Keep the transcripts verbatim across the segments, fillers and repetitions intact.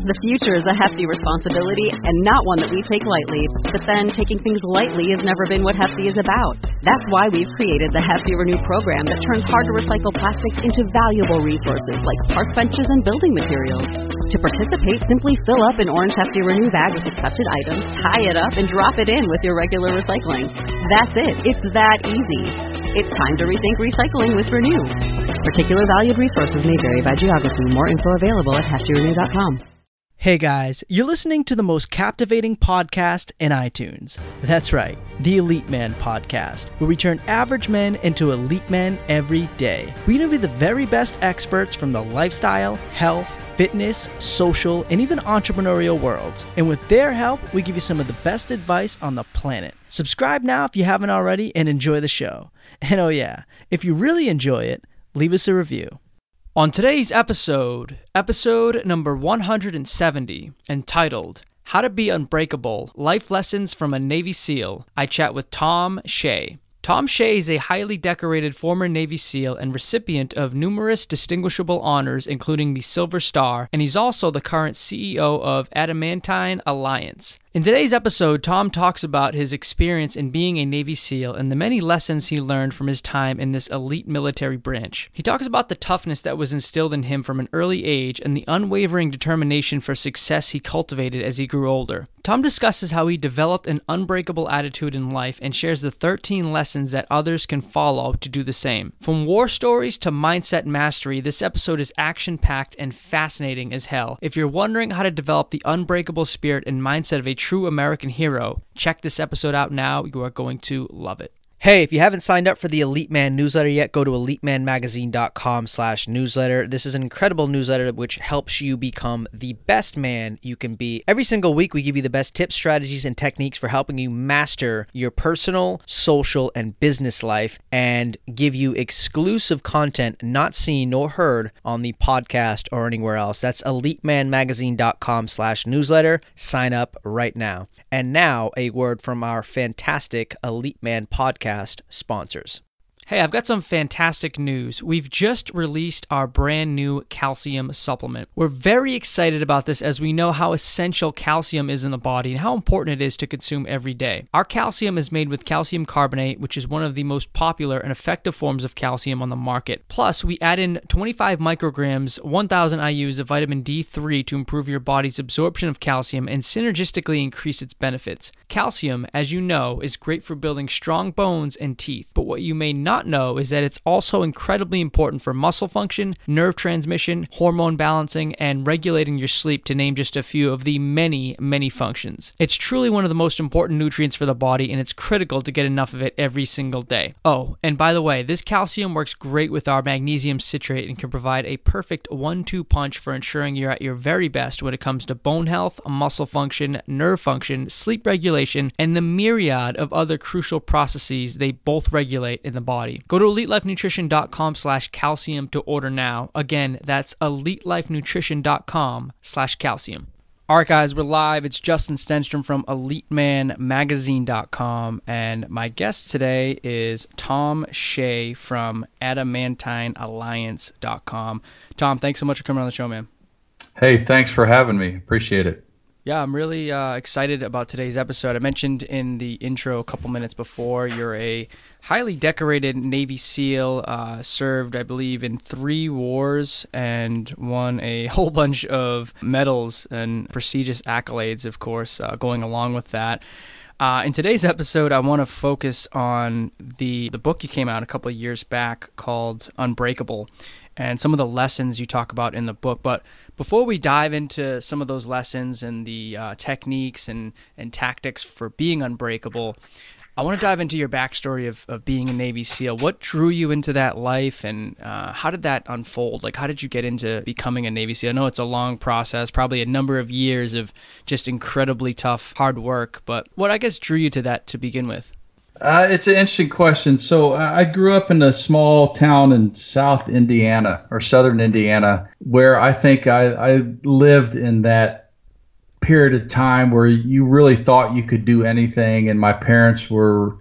The future is a hefty responsibility and not one that we take lightly. But then, taking things lightly has never been what Hefty is about. That's why we've created the Hefty Renew program that turns hard-to-recycle plastics into valuable resources like park benches and building materials. To participate, simply fill up an orange Hefty Renew bag with accepted items, tie it up, and drop it in with your regular recycling. That's it. It's that easy. It's time to rethink recycling with Renew. Particular valued resources may vary by geography. More info available at hefty renew dot com. Hey guys, you're listening to the most captivating podcast in iTunes. That's right, the Elite Man Podcast, where we turn average men into elite men every day. We interview the very best experts from the lifestyle, health, fitness, social, and even entrepreneurial worlds. And with their help, we give you some of the best advice on the planet. Subscribe now if you haven't already and enjoy the show. And oh yeah, if you really enjoy it, leave us a review. On today's episode, episode number one hundred seventy, entitled, How to Be Unbreakable, Life Lessons from a Navy SEAL, I chat with Tom Shea. Tom Shea is a highly decorated former Navy SEAL and recipient of numerous distinguishable honors, including the Silver Star, and he's also the current C E O of Adamantine Alliance. In today's episode, Tom talks about his experience in being a Navy SEAL and the many lessons he learned from his time in this elite military branch. He talks about the toughness that was instilled in him from an early age and the unwavering determination for success he cultivated as he grew older. Tom discusses how he developed an unbreakable attitude in life and shares the thirteen lessons that others can follow to do the same. From war stories to mindset mastery, this episode is action-packed and fascinating as hell. If you're wondering how to develop the unbreakable spirit and mindset of a true American hero, check this episode out now. You are going to love it. Hey, if you haven't signed up for the Elite Man newsletter yet, go to elitemanmagazine.com slash newsletter. This is an incredible newsletter which helps you become the best man you can be. Every single week, we give you the best tips, strategies, and techniques for helping you master your personal, social, and business life and give you exclusive content not seen nor heard on the podcast or anywhere else. That's elitemanmagazine.com slash newsletter. Sign up right now. And now, a word from our fantastic Elite Man podcast sponsors. Hey, I've got some fantastic news. We've just released our brand new calcium supplement. We're very excited about this as we know how essential calcium is in the body and how important it is to consume every day. Our calcium is made with calcium carbonate, which is one of the most popular and effective forms of calcium on the market. Plus, we add in twenty-five micrograms, one thousand I U's of vitamin D three to improve your body's absorption of calcium and synergistically increase its benefits. Calcium, as you know, is great for building strong bones and teeth, but what you may not know is that it's also incredibly important for muscle function, nerve transmission, hormone balancing, and regulating your sleep, to name just a few of the many, many functions. It's truly one of the most important nutrients for the body, and it's critical to get enough of it every single day. Oh, and by the way, this calcium works great with our magnesium citrate and can provide a perfect one two punch for ensuring you're at your very best when it comes to bone health, muscle function, nerve function, sleep regulation, and the myriad of other crucial processes they both regulate in the body. Go to elitelifenutrition.com slash calcium to order now. Again, that's elitelifenutrition.com slash calcium. All right, guys, we're live. It's Justin Stenstrom from elite man magazine dot com, and my guest today is Tom Shea from adamantine alliance dot com. Tom, thanks so much for coming on the show, man. Hey, thanks for having me. Appreciate it. Yeah, I'm really uh, excited about today's episode. I mentioned in the intro a couple minutes before, you're a highly decorated Navy SEAL, uh, served, I believe, in three wars and won a whole bunch of medals and prestigious accolades, of course, uh, going along with that. Uh, in today's episode, I want to focus on the, the book you came out a couple of years back called Unbreakable, and some of the lessons you talk about in the book. But before we dive into some of those lessons and the uh, techniques and, and tactics for being unbreakable, I want to dive into your backstory of, of being a Navy SEAL. What drew you into that life, and uh, how did that unfold? Like, how did you get into becoming a Navy SEAL? I know it's a long process, probably a number of years of just incredibly tough, hard work, but what, I guess, drew you to that to begin with? Uh, it's an interesting question. So I grew up in a small town in South Indiana or Southern Indiana, where I think I, I lived in that period of time where you really thought you could do anything, and my parents were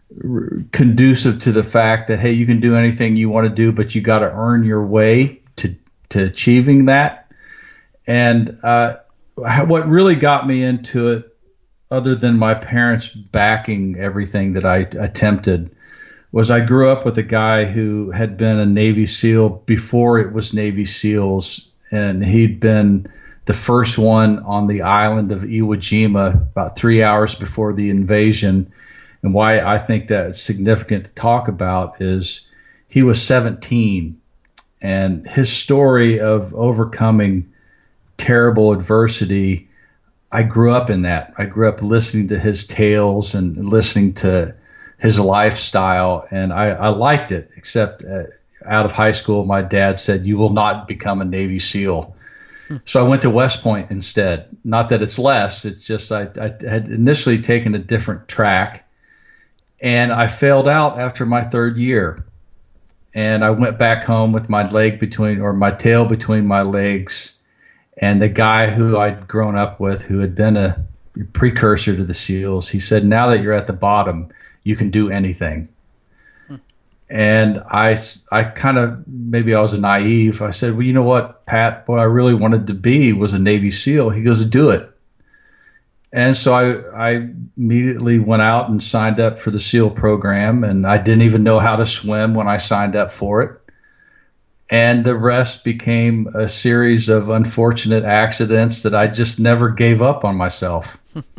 conducive to the fact that, hey, you can do anything you want to do, but you got to earn your way to to achieving that. And uh, what really got me into it, other than my parents backing everything that I attempted, was I grew up with a guy who had been a Navy SEAL before it was Navy SEALs, and he'd been the first one on the island of Iwo Jima about three hours before the invasion. And why I think that's significant to talk about is he was seventeen, and his story of overcoming terrible adversity, I grew up in that. I grew up listening to his tales and listening to his lifestyle, and I, I liked it, except uh, out of high school, my dad said, you will not become a Navy SEAL. Hmm. So I went to West Point instead. Not that it's less, it's just I, I had initially taken a different track, and I failed out after my third year. And I went back home with my leg between, or my tail between my legs, and the guy who I'd grown up with, who had been a precursor to the SEALs, he said, now that you're at the bottom, you can do anything. Hmm. And I, I kind of, maybe I was a naive. I said, well, you know what, Pat, what I really wanted to be was a Navy SEAL. He goes, do it. And so I, I immediately went out and signed up for the SEAL program, and I didn't even know how to swim when I signed up for it. And the rest became a series of unfortunate accidents that I just never gave up on myself.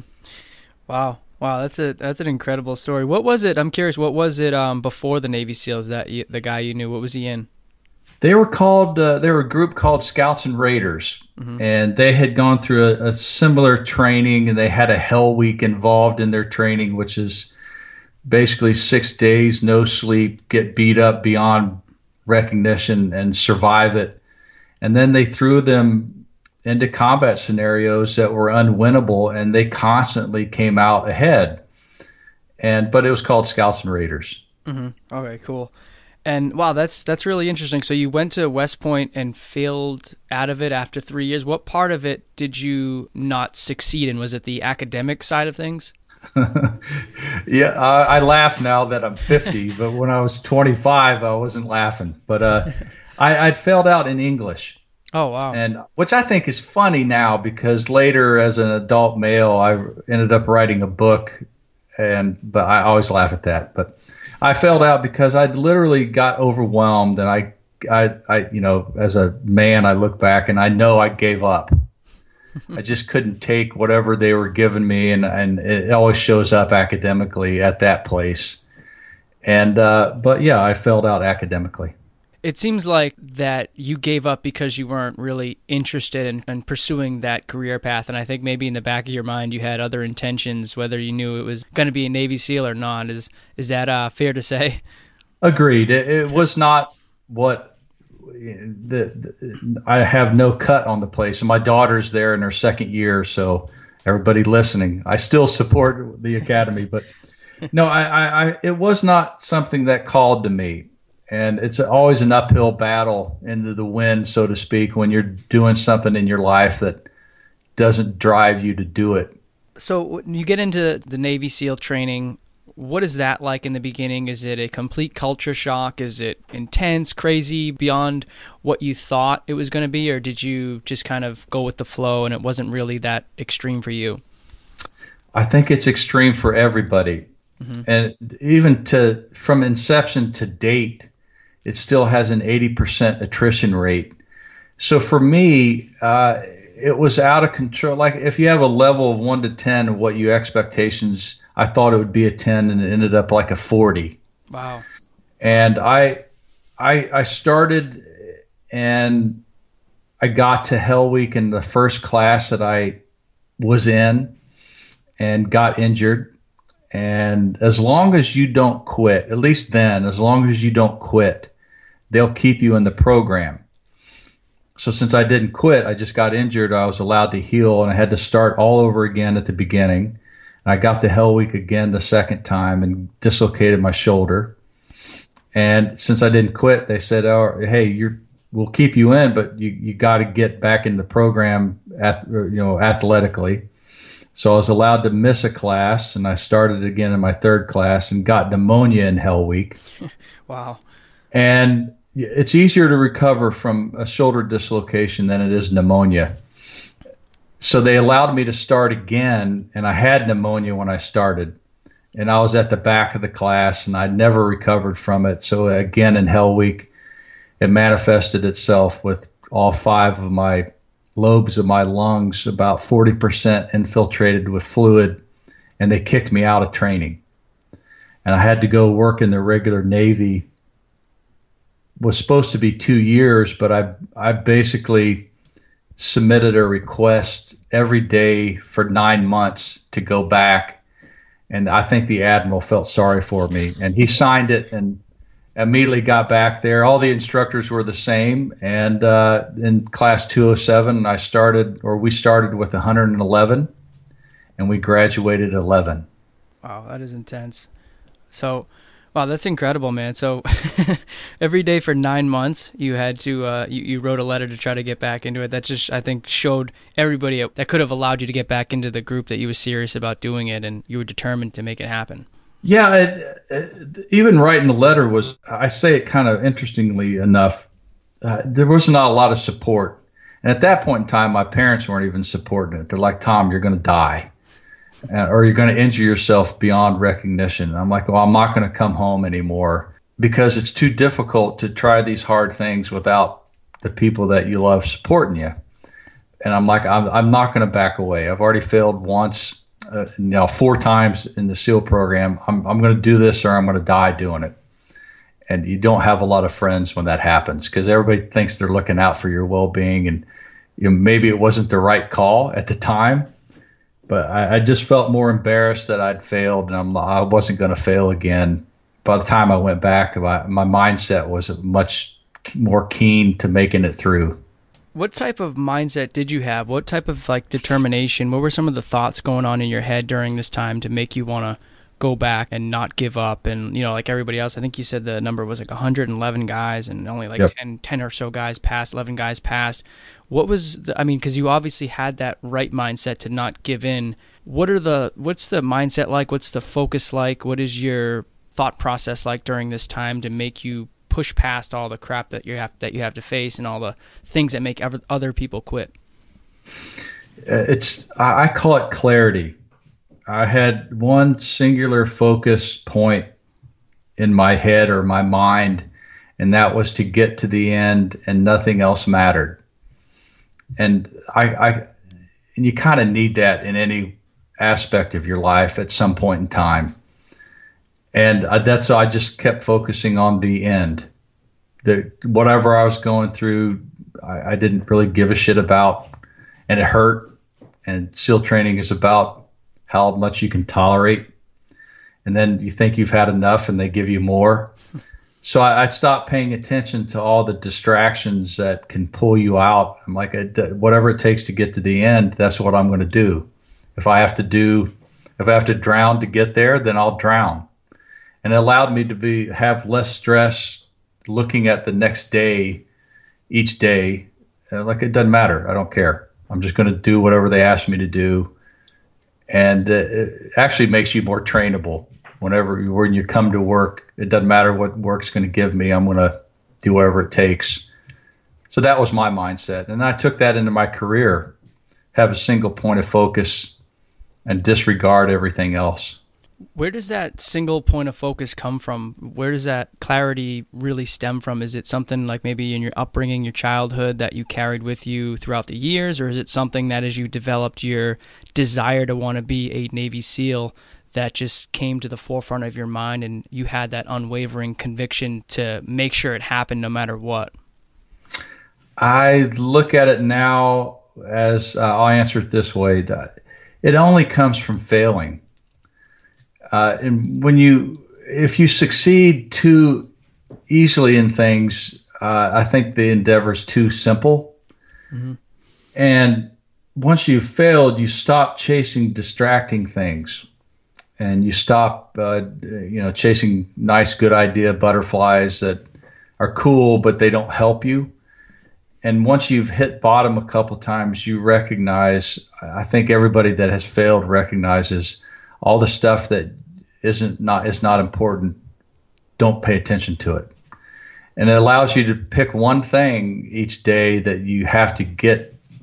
Wow. Wow, that's a that's an incredible story. What was it? I'm curious. What was it um, before the Navy SEALs? That you, the guy you knew, what was he in? They were called. Uh, they were a group called Scouts and Raiders, mm-hmm. and they had gone through a, a similar training, and they had a Hell Week involved in their training, which is basically six days, no sleep, get beat up beyond recognition, and survive it. And then they threw them into combat scenarios that were unwinnable, and they constantly came out ahead. And but it was called Scouts and Raiders. Mm-hmm. Okay, cool. And wow, that's that's really interesting. So you went to West Point and failed out of it after three years. What part of it did you not succeed in? Was it the academic side of things? Yeah, I, I laugh now that I'm fifty, but when I was twenty-five, I wasn't laughing. But uh, I, I'd failed out in English. Oh, wow. And which I think is funny now, because later as an adult male, I ended up writing a book, and but I always laugh at that. But I failed out because I literally got overwhelmed, and I, I, I, you know, as a man, I look back and I know I gave up. I just couldn't take whatever they were giving me, and, and it always shows up academically at that place. And uh, but yeah, I failed out academically. It seems like that you gave up because you weren't really interested in, in pursuing that career path, and I think maybe in the back of your mind you had other intentions, whether you knew it was going to be a Navy SEAL or not. Is is that uh, fair to say? Agreed. It, it was not what the, the I have no cut on the place, and my daughter's there in her second year, so everybody listening, I still support the academy, but no, I, I, I it was not something that called to me. And it's always an uphill battle into the wind, so to speak, when you're doing something in your life that doesn't drive you to do it. So when you get into the Navy SEAL training, what is that like in the beginning? Is it a complete culture shock? Is it intense, crazy, beyond what you thought it was going to be? Or did you just kind of go with the flow and it wasn't really that extreme for you? I think it's extreme for everybody. Mm-hmm. And even to from inception to date, it still has an eighty percent attrition rate. So for me, uh, it was out of control. Like if you have a level of one to ten of what your expectations, I thought it would be a ten, and it ended up like a forty. Wow. And I, I, I started, and I got to Hell Week in the first class that I was in, and got injured. And as long as you don't quit, at least then, as long as you don't quit, they'll keep you in the program. So since I didn't quit, I just got injured. I was allowed to heal, and I had to start all over again at the beginning. And I got to Hell Week again the second time and dislocated my shoulder. And since I didn't quit, they said, "Oh, hey, you're we'll keep you in, but you you got to get back in the program, ath- you know, athletically." So I was allowed to miss a class, and I started again in my third class and got pneumonia in Hell Week. Wow. And it's easier to recover from a shoulder dislocation than it is pneumonia. So they allowed me to start again, and I had pneumonia when I started. And I was at the back of the class, and I never recovered from it. So again, in Hell Week, it manifested itself with all five of my lobes of my lungs, about forty percent infiltrated with fluid, and they kicked me out of training. And I had to go work in the regular Navy. Was supposed to be two years, but I I basically submitted a request every day for nine months to go back. And I think the admiral felt sorry for me, and he signed it and immediately got back there. All the instructors were the same. And uh, in class two oh seven, I started, or we started with one hundred eleven, and we graduated eleven. Wow, that is intense. So, wow, that's incredible, man. So every day for nine months, you had to, uh, you, you wrote a letter to try to get back into it. That just, I think, showed everybody that could have allowed you to get back into the group that you were serious about doing it, and you were determined to make it happen. Yeah, it, it, even writing the letter was, I say it kind of interestingly enough, uh, there was not a lot of support. And at that point in time, my parents weren't even supporting it. They're like, Tom, you're going to die. Uh, or you're going to injure yourself beyond recognition. And I'm like, well, I'm not going to come home anymore because it's too difficult to try these hard things without the people that you love supporting you. And I'm like, I'm, I'm not going to back away. I've already failed once, uh, you know, four times in the SEAL program. I'm, I'm going to do this or I'm going to die doing it. And you don't have a lot of friends when that happens because everybody thinks they're looking out for your well-being. And you know, maybe it wasn't the right call at the time. But I, I just felt more embarrassed that I'd failed, and I'm, I wasn't going to fail again. By the time I went back, my, my mindset was much more keen to making it through. What type of mindset did you have? What type of like determination? What were some of the thoughts going on in your head during this time to make you want to go back and not give up? And, you know, like everybody else, I think you said the number was like one hundred eleven guys and only like yep. ten, ten or so guys passed, eleven guys passed. What was, the, I mean, because you obviously had that right mindset to not give in. What are the, what's the mindset like? What's the focus like? What is your thought process like during this time to make you push past all the crap that you have, that you have to face and all the things that make ever, other people quit? It's, I call it clarity. I had one singular focus point in my head or my mind, and that was to get to the end and nothing else mattered. And I, I and you kind of need that in any aspect of your life at some point in time. And I, that's I just kept focusing on the end. The whatever I was going through, I, I didn't really give a shit about, and it hurt. And SEAL training is about how much you can tolerate. And then you think you've had enough, and they give you more. So I, I stopped paying attention to all the distractions that can pull you out. I'm like, whatever it takes to get to the end, that's what I'm going to do. If I have to do, if I have to drown to get there, then I'll drown. And it allowed me to be have less stress looking at the next day, each day. Like, it doesn't matter. I don't care. I'm just going to do whatever they ask me to do. And uh, it actually makes you more trainable. Whenever when you come to work, it doesn't matter what work's going to give me. I'm going to do whatever it takes. So that was my mindset. And I took that into my career, have a single point of focus and disregard everything else. Where does that single point of focus come from? Where does that clarity really stem from? Is it something like maybe in your upbringing, your childhood that you carried with you throughout the years? Or is it something that as you developed your desire to want to be a Navy SEAL that just came to the forefront of your mind and you had that unwavering conviction to make sure it happened no matter what? I look at it now as, uh, I'll answer it this way, that it only comes from failing. Uh, and when you, if you succeed too easily in things, uh, I think the endeavor is too simple. Mm-hmm. And once you've failed, you stop chasing distracting things. And you stop, uh, you know, chasing nice, good idea butterflies that are cool, but they don't help you. And once you've hit bottom a couple times, you recognize, I think everybody that has failed recognizes all the stuff that isn't not is not important. Don't pay attention to it. And it allows you to pick one thing each day that you have to get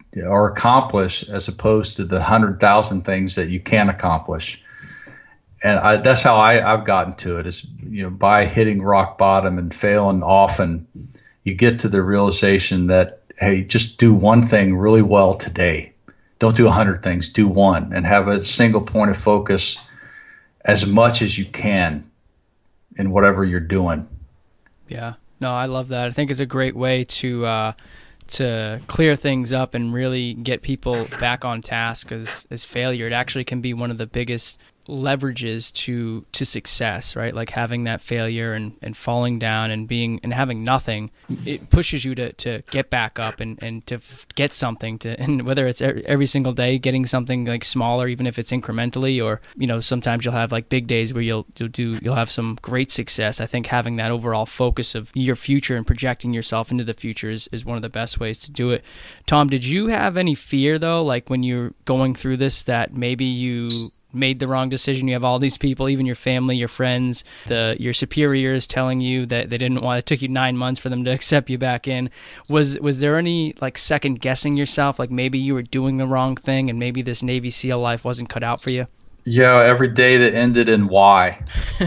or accomplish as opposed to the hundred thousand things that you can accomplish. And I, that's how I, I've gotten to it is, you know, by hitting rock bottom and failing often, you get to the realization that, hey, just do one thing really well today. Don't do a hundred things, do one, and have a single point of focus as much as you can in whatever you're doing. Yeah, no, I love that. I think it's a great way to, uh, to clear things up and really get people back on task, because as failure, it actually can be one of the biggest leverages to to success, right? Like having that failure and and falling down and being and having nothing, it pushes you to to get back up and and to get something, to, and whether it's every single day getting something like smaller, even if it's incrementally, or you know, sometimes you'll have like big days where you'll you'll do you'll have some great success. I think having that overall focus of your future and projecting yourself into the future is, is one of the best ways to do it. Tom, did you have any fear though, like when you're going through this, that maybe you made the wrong decision? You have all these people, even your family, your friends, the your superiors telling you that they didn't want, it took you nine months for them to accept you back in. Was was there any like second guessing yourself, like maybe you were doing the wrong thing and maybe this Navy SEAL life wasn't cut out for you? Yeah, every day that ended in Y.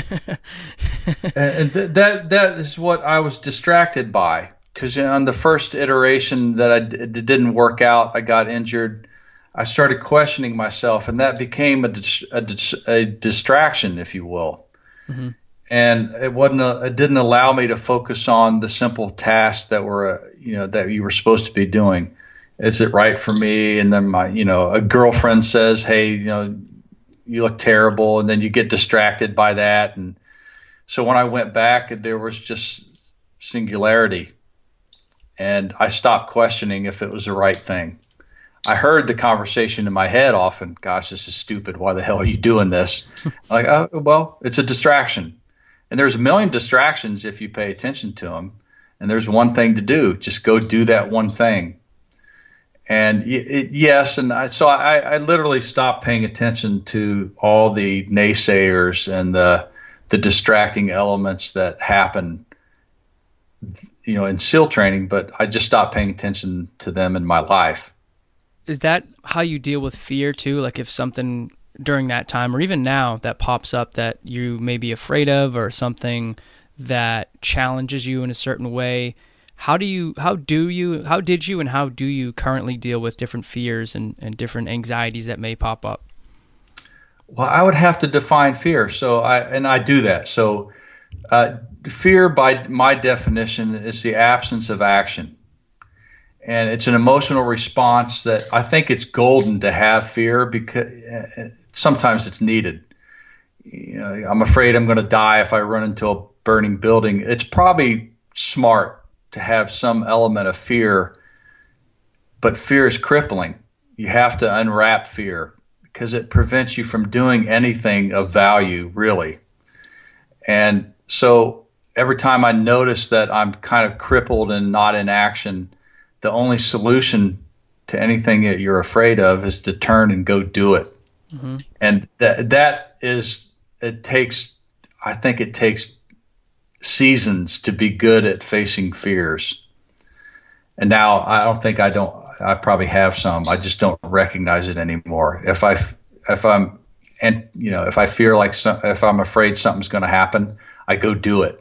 and th- that that is what I was distracted by, because on the first iteration that I d- it didn't work out, I got injured. I started questioning myself, and that became a, dis- a, dis- a distraction, if you will. Mm-hmm. And it wasn't. A, it didn't allow me to focus on the simple tasks that were, uh, you know, that you were supposed to be doing. Is it right for me? And then my, you know, a girlfriend says, "Hey, you know, you look terrible," and then you get distracted by that. And so when I went back, there was just singularity, and I stopped questioning if it was the right thing. I heard the conversation in my head often, gosh, this is stupid. Why the hell are you doing this? Like, oh, well, it's a distraction. And there's a million distractions if you pay attention to them. And there's one thing to do. Just go do that one thing. And it, it, yes, and I, so I, I literally stopped paying attention to all the naysayers and the the distracting elements that happen, you know, in SEAL training, but I just stopped paying attention to them in my life. Is that how you deal with fear too? Like if something during that time or even now that pops up that you may be afraid of, or something that challenges you in a certain way, how do you, how do you, how did you and how do you currently deal with different fears and, and different anxieties that may pop up? Well, I would have to define fear. So I, and I do that. So uh, fear by my definition is the absence of action. And it's an emotional response that I think it's golden to have fear, because sometimes it's needed. You know, I'm afraid I'm going to die if I run into a burning building. It's probably smart to have some element of fear, but fear is crippling. You have to unwrap fear because it prevents you from doing anything of value, really. And so every time I notice that I'm kind of crippled and not in action, the only solution to anything that you're afraid of is to turn and go do it. Mm-hmm. And that that is, it takes, I think it takes seasons to be good at facing fears. And now I don't think I don't, I probably have some, I just don't recognize it anymore. If I, if I'm, and you know, if I fear like some, if I'm afraid something's going to happen, I go do it.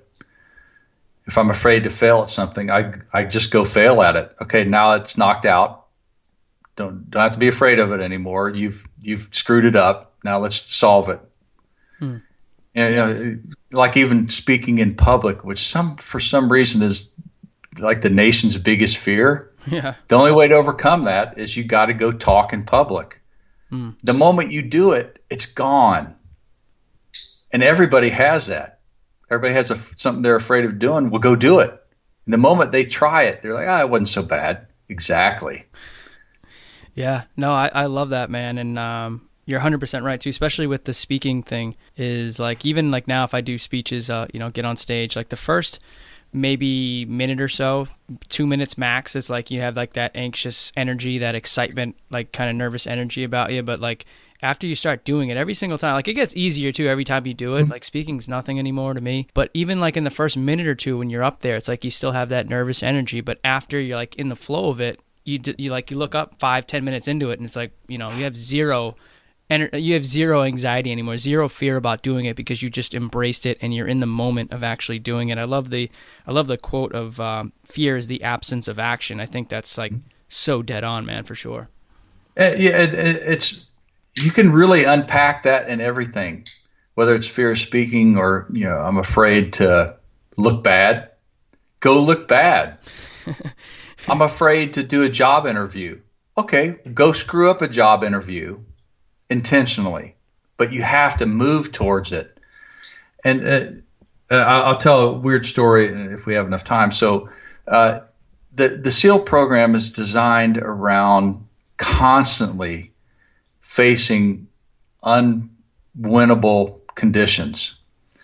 If I'm afraid to fail at something, I I just go fail at it. Okay, now it's knocked out. Don't don't have to be afraid of it anymore. You've you've screwed it up. Now let's solve it. Hmm. And, you know, like even speaking in public, which some for some reason is like the nation's biggest fear. Yeah. The only way to overcome that is you got to go talk in public. Hmm. The moment you do it, it's gone. And everybody has that. Everybody has a, something they're afraid of doing. Well, go do it. And the moment they try it, they're like, ah, it wasn't so bad. Exactly. Yeah. No, I, I love that, man. And um, you're one hundred percent right, too, especially with the speaking thing is like, even like now if I do speeches, uh, you know, get on stage, like the first maybe minute or so, two minutes max, it's like you have like that anxious energy, that excitement, like kind of nervous energy about you. But like, after you start doing it every single time, like it gets easier too every time you do it. Like speaking's nothing anymore to me. But even like in the first minute or two when you're up there, it's like you still have that nervous energy. But after you're like in the flow of it, you you like you look up five ten minutes into it and it's like, you know, you have zero and you have zero anxiety anymore, zero fear about doing it because you just embraced it and you're in the moment of actually doing it. I love the I love the quote of um, fear is the absence of action. I think that's like so dead on, man, for sure. Uh, yeah, it, it, it's you can really unpack that in everything, whether it's fear of speaking or, you know, I'm afraid to look bad. Go look bad. I'm afraid to do a job interview. Okay, go screw up a job interview intentionally, but you have to move towards it. And uh, I'll tell a weird story if we have enough time. So uh, the, the SEAL program is designed around constantly facing unwinnable conditions.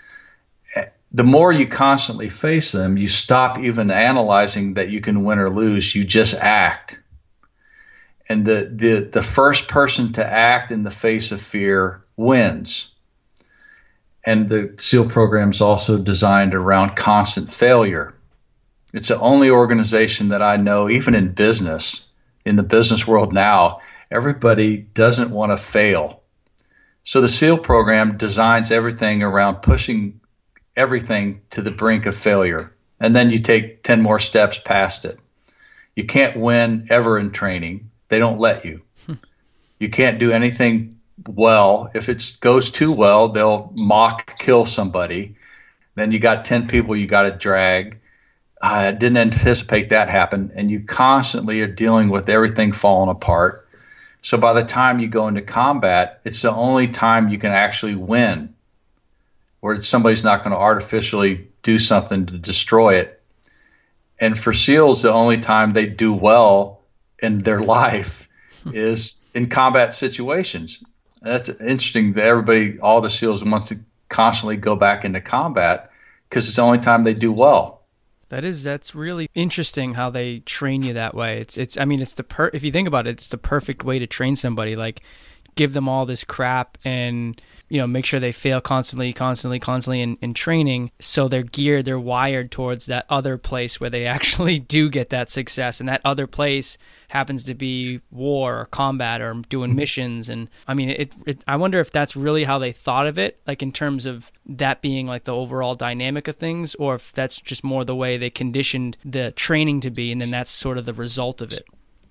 The more you constantly face them, you stop even analyzing that you can win or lose. You just act. And the, the, the first person to act in the face of fear wins. And the SEAL program is also designed around constant failure. It's the only organization that I know, even in business, in the business world now, everybody doesn't want to fail. So the SEAL program designs everything around pushing everything to the brink of failure. And then you take ten more steps past it. You can't win ever in training. They don't let you. You can't do anything well. If it goes too well, they'll mock kill somebody. Then you got ten people you got to drag. I didn't anticipate that happen. And you constantly are dealing with everything falling apart. So by the time you go into combat, it's the only time you can actually win, where somebody's not going to artificially do something to destroy it. And for SEALs, the only time they do well in their life is in combat situations. And that's interesting that everybody, all the SEALs wants to constantly go back into combat because it's the only time they do well. That is, that's really interesting how they train you that way. It's, it's, I mean, it's the per, if you think about it, it's the perfect way to train somebody. Like, give them all this crap and, you know, make sure they fail constantly, constantly, constantly in, in training. So they're geared, they're wired towards that other place where they actually do get that success. And that other place happens to be war or combat or doing missions. And I mean, it, it, I wonder if that's really how they thought of it, like in terms of that being like the overall dynamic of things, or if that's just more the way they conditioned the training to be. And then that's sort of the result of it.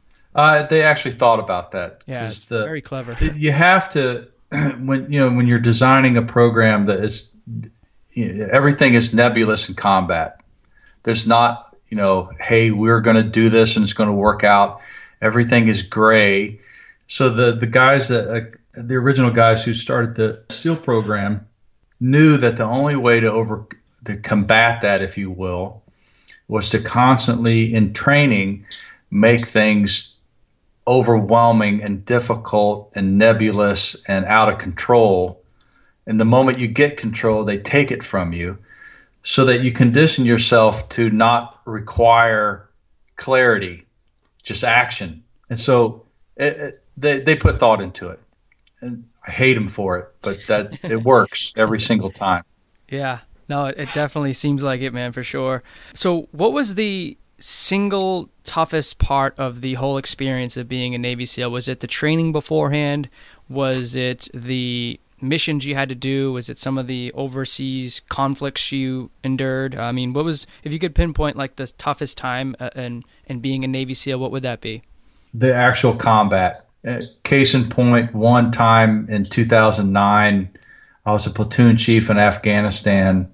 Uh, they actually thought about that. Yeah, it's the, very clever. You have to, when you know, when you're designing a program that is, you know, everything is nebulous in combat. There's not, you know, hey, we're going to do this and it's going to work out. Everything is gray. So the the guys that uh, the original guys who started the SEAL program knew that the only way to over to combat that, if you will, was to constantly in training make things overwhelming and difficult and nebulous and out of control. And the moment you get control, they take it from you so that you condition yourself to not require clarity, just action. And so it, it, they, they put thought into it. And I hate them for it, but that it works every single time. Yeah, no, it, it definitely seems like it, man, for sure. So what was the single toughest part of the whole experience of being a Navy SEAL? Was it the training beforehand? Was it the missions you had to do? Was it some of the overseas conflicts you endured? I mean, what was, if you could pinpoint like the toughest time uh, and and being a Navy SEAL, what would that be? The actual combat. Uh, case in point, one time in two thousand nine, I was a platoon chief in Afghanistan,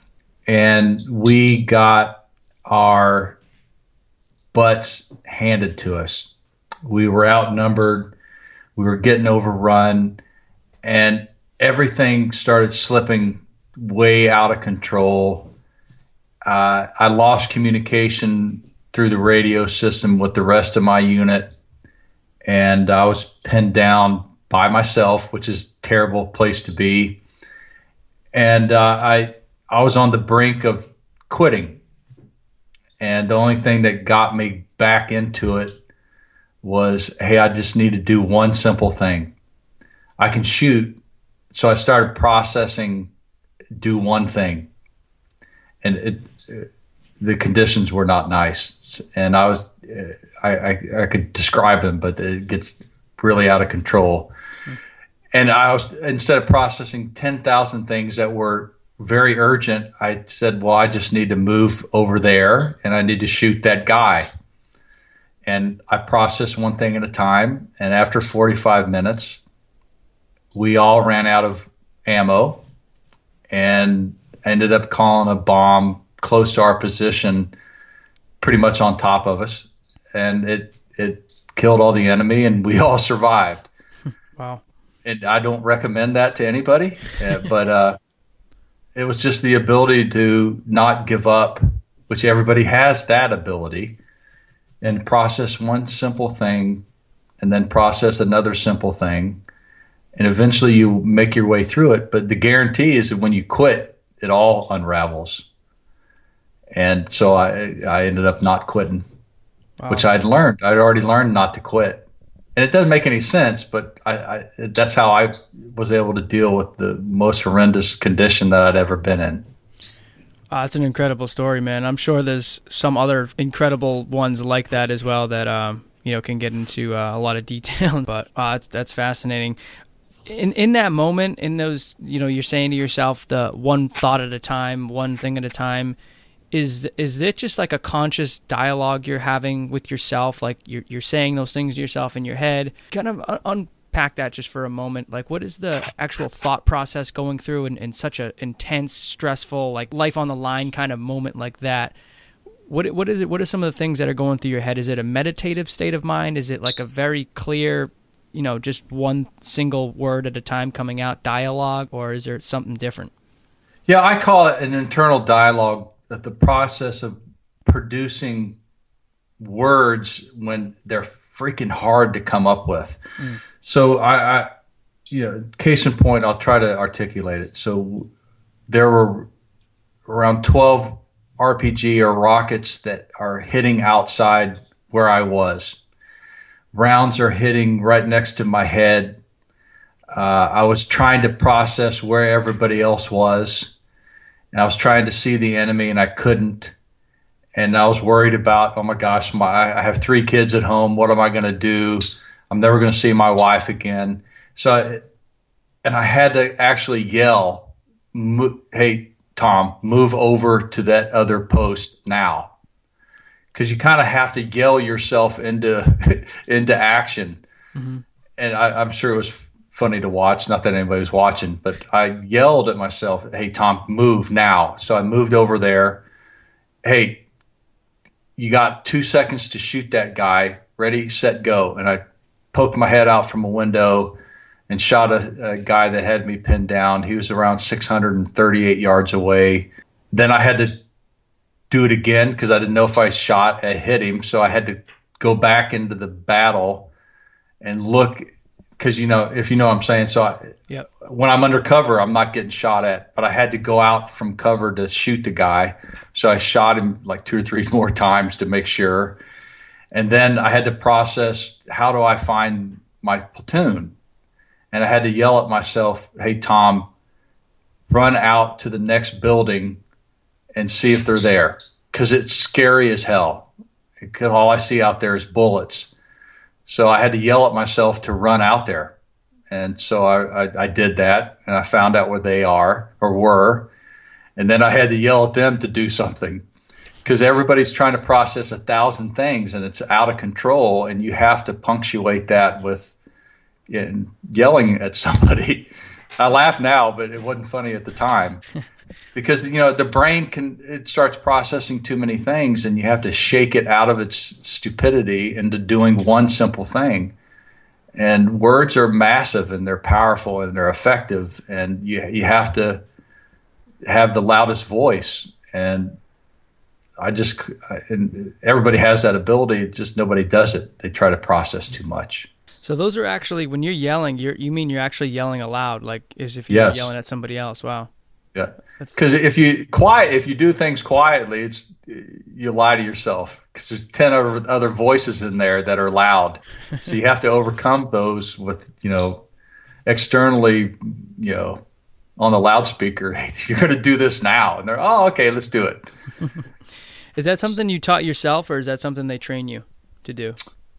and we got our butts handed to us. We were outnumbered. We were getting overrun, and everything started slipping way out of control. Uh, I lost communication through the radio system with the rest of my unit, and I was pinned down by myself, which is a terrible place to be. And uh, I I was on the brink of quitting. And the only thing that got me back into it was, hey, I just need to do one simple thing. I can shoot. So I started processing, do one thing. And it, it, the conditions were not nice. And I was I, I, I could describe them, but it gets really out of control. Mm-hmm. And I was, instead of processing ten thousand things that were very urgent, I said, well, I just need to move over there and I need to shoot that guy. And I processed one thing at a time. And after forty-five minutes, we all ran out of ammo and ended up calling a bomb close to our position, pretty much on top of us. And it, it killed all the enemy and we all survived. Wow. And I don't recommend that to anybody, but uh, it was just the ability to not give up, which everybody has that ability, and process one simple thing and then process another simple thing. And eventually you make your way through it. But the guarantee is that when you quit, it all unravels. And so I, I ended up not quitting, wow. which I'd learned. I'd already learned not to quit. And it doesn't make any sense, but I, I, that's how I was able to deal with the most horrendous condition that I'd ever been in. Uh, it's an incredible story, man. I'm sure there's some other incredible ones like that as well that um, you know can get into uh, a lot of detail. But uh, that's, that's fascinating. In in that moment, in those, you know, you're saying to yourself the one thought at a time, one thing at a time. Is is it just like a conscious dialogue you're having with yourself? Like you're you're saying those things to yourself in your head? Kind of un- unpack that just for a moment. Like, what is the actual thought process going through in, in such a intense, stressful, like life on the line kind of moment like that? What what is it? What are some of the things that are going through your head? Is it a meditative state of mind? Is it like a very clear, you know, just one single word at a time coming out dialogue, or is there something different? Yeah, I call it an internal dialogue. That the process of producing words when they're freaking hard to come up with. Mm. So I, I, you know, case in point, I'll try to articulate it. So there were around twelve R P G or rockets that are hitting outside where I was. Rounds are hitting right next to my head. Uh, I was trying to process where everybody else was. And I was trying to see the enemy, and I couldn't. And I was worried about, oh my gosh, my I have three kids at home. What am I going to do? I'm never going to see my wife again. So, I, and I had to actually yell, "Hey, Tom, move over to that other post now," because you kind of have to yell yourself into into action. Mm-hmm. And I, I'm sure it was funny to watch. Not that anybody was watching, but I yelled at myself, "Hey, Tom, move now." So I moved over there. Hey, you got two seconds to shoot that guy. Ready, set, go. And I poked my head out from a window and shot a, a guy that had me pinned down. He was around six hundred thirty-eight yards away. Then I had to do it again because I didn't know if I shot, I hit him. So I had to go back into the battle and look. Because, you know, if you know what I'm saying, so I, yep. when I'm under cover, I'm not getting shot at, but I had to go out from cover to shoot the guy. So I shot him like two or three more times to make sure. And then I had to process, how do I find my platoon? And I had to yell at myself, "Hey, Tom, run out to the next building and see if they're there." Because it's scary as hell. Because all I see out there is bullets. So I had to yell at myself to run out there. And so I, I, I did that, and I found out where they are or were. And then I had to yell at them to do something because everybody's trying to process a thousand things, and it's out of control. And you have to punctuate that with you know, yelling at somebody. I laugh now, but it wasn't funny at the time. Because, you know, the brain can, it starts processing too many things, and you have to shake it out of its stupidity into doing one simple thing. And words are massive, and they're powerful, and they're effective, and you you have to have the loudest voice. And I just, and everybody has that ability, just nobody does it. They try to process too much. So those are actually, when you're yelling, you're, you mean you're actually yelling aloud, like as if you're yes. yelling at somebody else. Wow. Yeah, because if you quiet, if you do things quietly, it's you lie to yourself because there's ten other, other voices in there that are loud. So you have to overcome those with, you know, externally, you know, on the loudspeaker. Hey, you're going to do this now, and they're, oh, okay, let's do it. Is that something you taught yourself, or is that something they train you to do?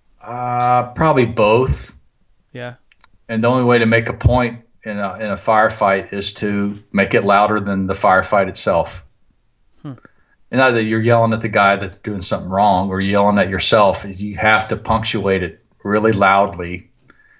Uh, probably both. Yeah. And the only way to make a point in a, in a firefight is to make it louder than the firefight itself. Hmm. And either you're yelling at the guy that's doing something wrong or yelling at yourself. You have to punctuate it really loudly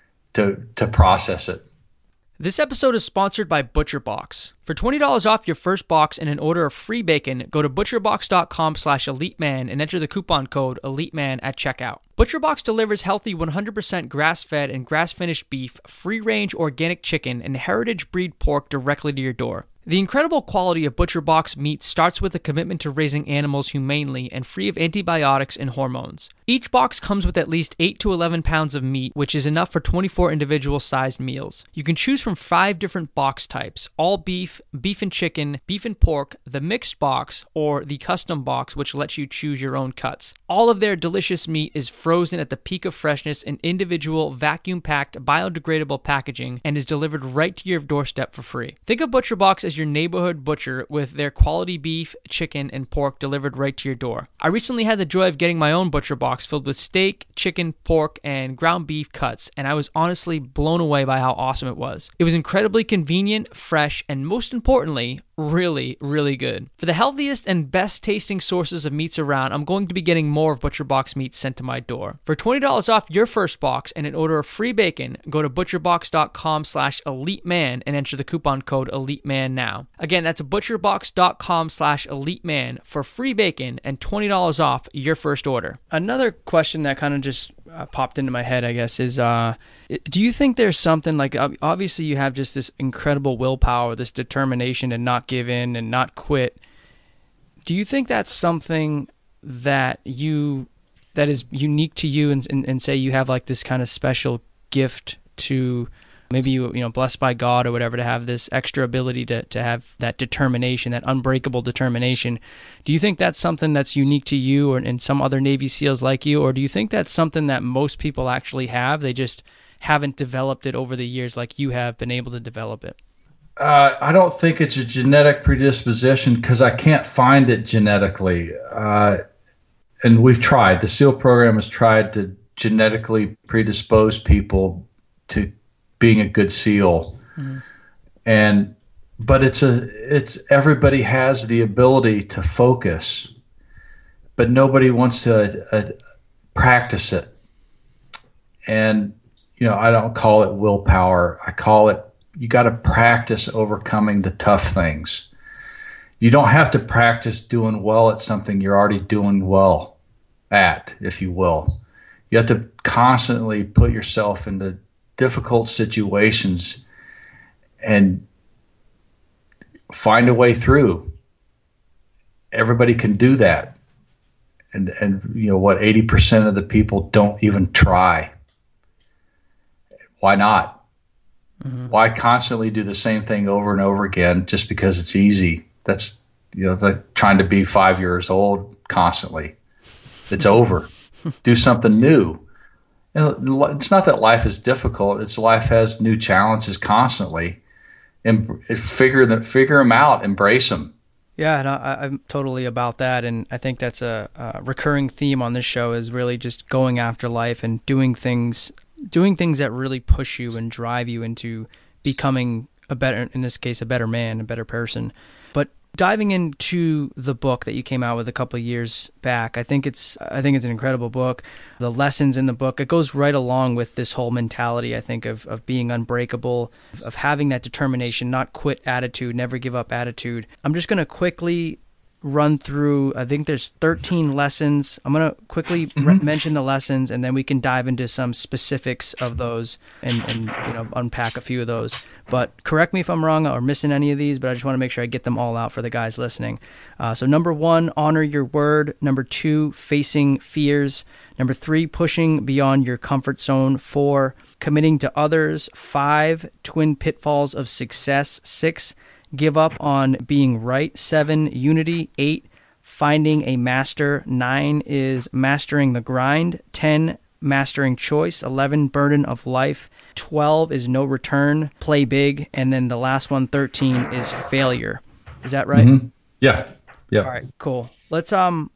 to to process it. This episode is sponsored by ButcherBox. For twenty dollars off your first box and an order of free bacon, go to butcherbox.com slash EliteMan and enter the coupon code EliteMan at checkout. ButcherBox delivers healthy one hundred percent grass-fed and grass-finished beef, free-range organic chicken, and heritage breed pork directly to your door. The incredible quality of ButcherBox meat starts with a commitment to raising animals humanely and free of antibiotics and hormones. Each box comes with at least eight to eleven pounds of meat, which is enough for twenty-four individual-sized meals. You can choose from five different box types: all beef, beef and chicken, beef and pork, the mixed box, or the custom box, which lets you choose your own cuts. All of their delicious meat is frozen at the peak of freshness in individual vacuum-packed, biodegradable packaging and is delivered right to your doorstep for free. Think of ButcherBox as your neighborhood butcher with their quality beef, chicken, and pork delivered right to your door. I recently had the joy of getting my own ButcherBox filled with steak, chicken, pork, and ground beef cuts, and I was honestly blown away by how awesome it was. It was incredibly convenient, fresh, and most importantly, really, really good. For the healthiest and best tasting sources of meats around, I'm going to be getting more of ButcherBox meat sent to my door. For twenty dollars off your first box and an order of free bacon, go to butcherbox.com slash EliteMan and enter the coupon code EliteMan now. Again, that's butcherbox.com slash EliteMan for free bacon and twenty dollars off your first order. Another question that kind of just uh, popped into my head, I guess, is uh, do you think there's something like, obviously you have just this incredible willpower, this determination to not give in and not quit. Do you think that's something that you, that is unique to you and, and, and say you have like this kind of special gift to maybe you, you know, blessed by God or whatever, to have this extra ability to, to have that determination, that unbreakable determination? Do you think that's something that's unique to you or and some other Navy SEALs like you? Or do you think that's something that most people actually have? They just haven't developed it over the years like you have been able to develop it? Uh, I don't think it's a genetic predisposition because I can't find it genetically. Uh, and we've tried. The SEAL program has tried to genetically predispose people to being a good SEAL. Mm-hmm. And but it's a it's everybody has the ability to focus, but nobody wants to uh, practice it. And you know, I don't call it willpower. I call it, you got to practice overcoming the tough things. You don't have to practice doing well at something you're already doing well at, if you will. You have to constantly put yourself into difficult situations and find a way through. Everybody can do that. And, and you know what, eighty percent of the people don't even try. Why not? Mm-hmm. Why constantly do the same thing over and over again just because it's easy? That's, you know, like trying to be five years old constantly. It's over. Do something new. And it's not that life is difficult. It's life has new challenges constantly. And figure them, figure them out. Embrace them. Yeah, and I, I'm totally about that. And I think that's a, a recurring theme on this show is really just going after life and doing things doing things that really push you and drive you into becoming a better, in this case, a better man, a better person. But diving into the book that you came out with a couple of years back, I think it's I think it's an incredible book. The lessons in the book, it goes right along with this whole mentality, I think, of, of being unbreakable, of having that determination, not quit attitude, never give up attitude. I'm just going to quickly run through, I think there's thirteen lessons. I'm going to quickly mm-hmm. re- mention the lessons, and then we can dive into some specifics of those and, and you know unpack a few of those. But correct me if I'm wrong or missing any of these, but I just want to make sure I get them all out for the guys listening. Uh, so number one, honor your word. Number two, facing fears. Number three, pushing beyond your comfort zone. Four, committing to others. Five, twin pitfalls of success. Six, give up on being right. Seven, unity. Eight, finding a master. Nine is mastering the grind. Ten, mastering choice. Eleven, burden of life. Twelve is no return, play big. And then the last one, thirteen, is failure. Is that right? Mm-hmm. Yeah. Yeah. All right, cool. Let's um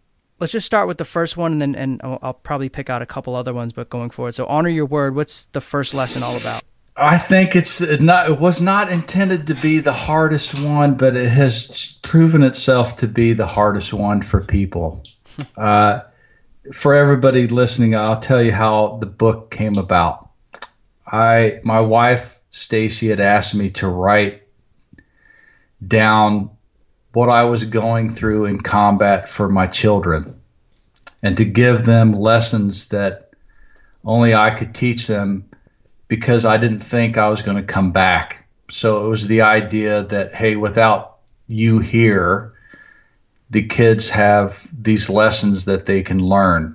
let's just start with the first one, and then and I'll, I'll probably pick out a couple other ones, but going forward. So honor your word. What's the first lesson all about? I think it's not, it was not intended to be the hardest one, but it has proven itself to be the hardest one for people. Uh, for everybody listening, I'll tell you how the book came about. I, my wife, Stacy, had asked me to write down what I was going through in combat for my children and to give them lessons that only I could teach them, because I didn't think I was going to come back. So it was the idea that, hey, without you here, the kids have these lessons that they can learn.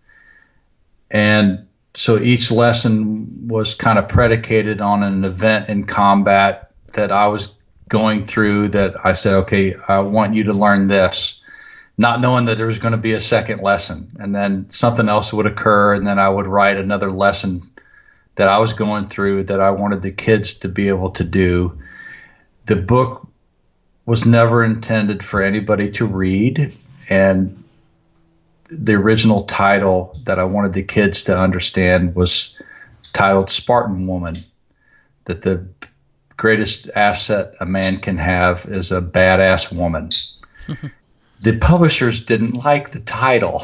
And so each lesson was kind of predicated on an event in combat that I was going through, that I said, okay, I want you to learn this, not knowing that there was going to be a second lesson. And then something else would occur, and then I would write another lesson that I was going through that I wanted the kids to be able to do. The book was never intended for anybody to read, and the original title that I wanted the kids to understand was titled Spartan Woman, that the greatest asset a man can have is a badass woman. The publishers didn't like the title.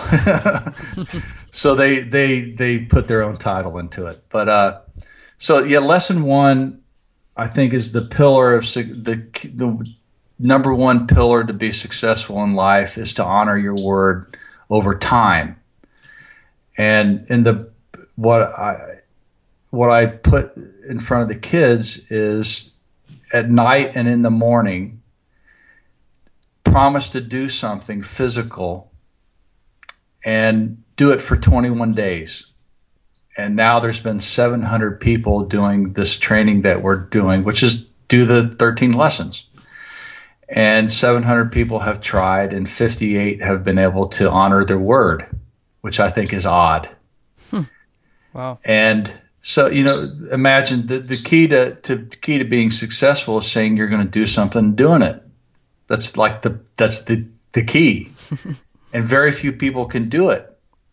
So they, they, they put their own title into it. But, uh, so yeah, lesson one, I think, is the pillar of the, the number one pillar to be successful in life is to honor your word over time. And in the, what I, what I put in front of the kids is at night and in the morning, promise to do something physical and do it for twenty-one days. And now there's been seven hundred people doing this training that we're doing, which is do the thirteen lessons. And seven hundred people have tried, and fifty-eight have been able to honor their word, which I think is odd. Hmm. Wow. And so, you know, imagine the, the key to, to key to being successful is saying you're going to do something and doing it. That's like the that's the, the key. And very few people can do it.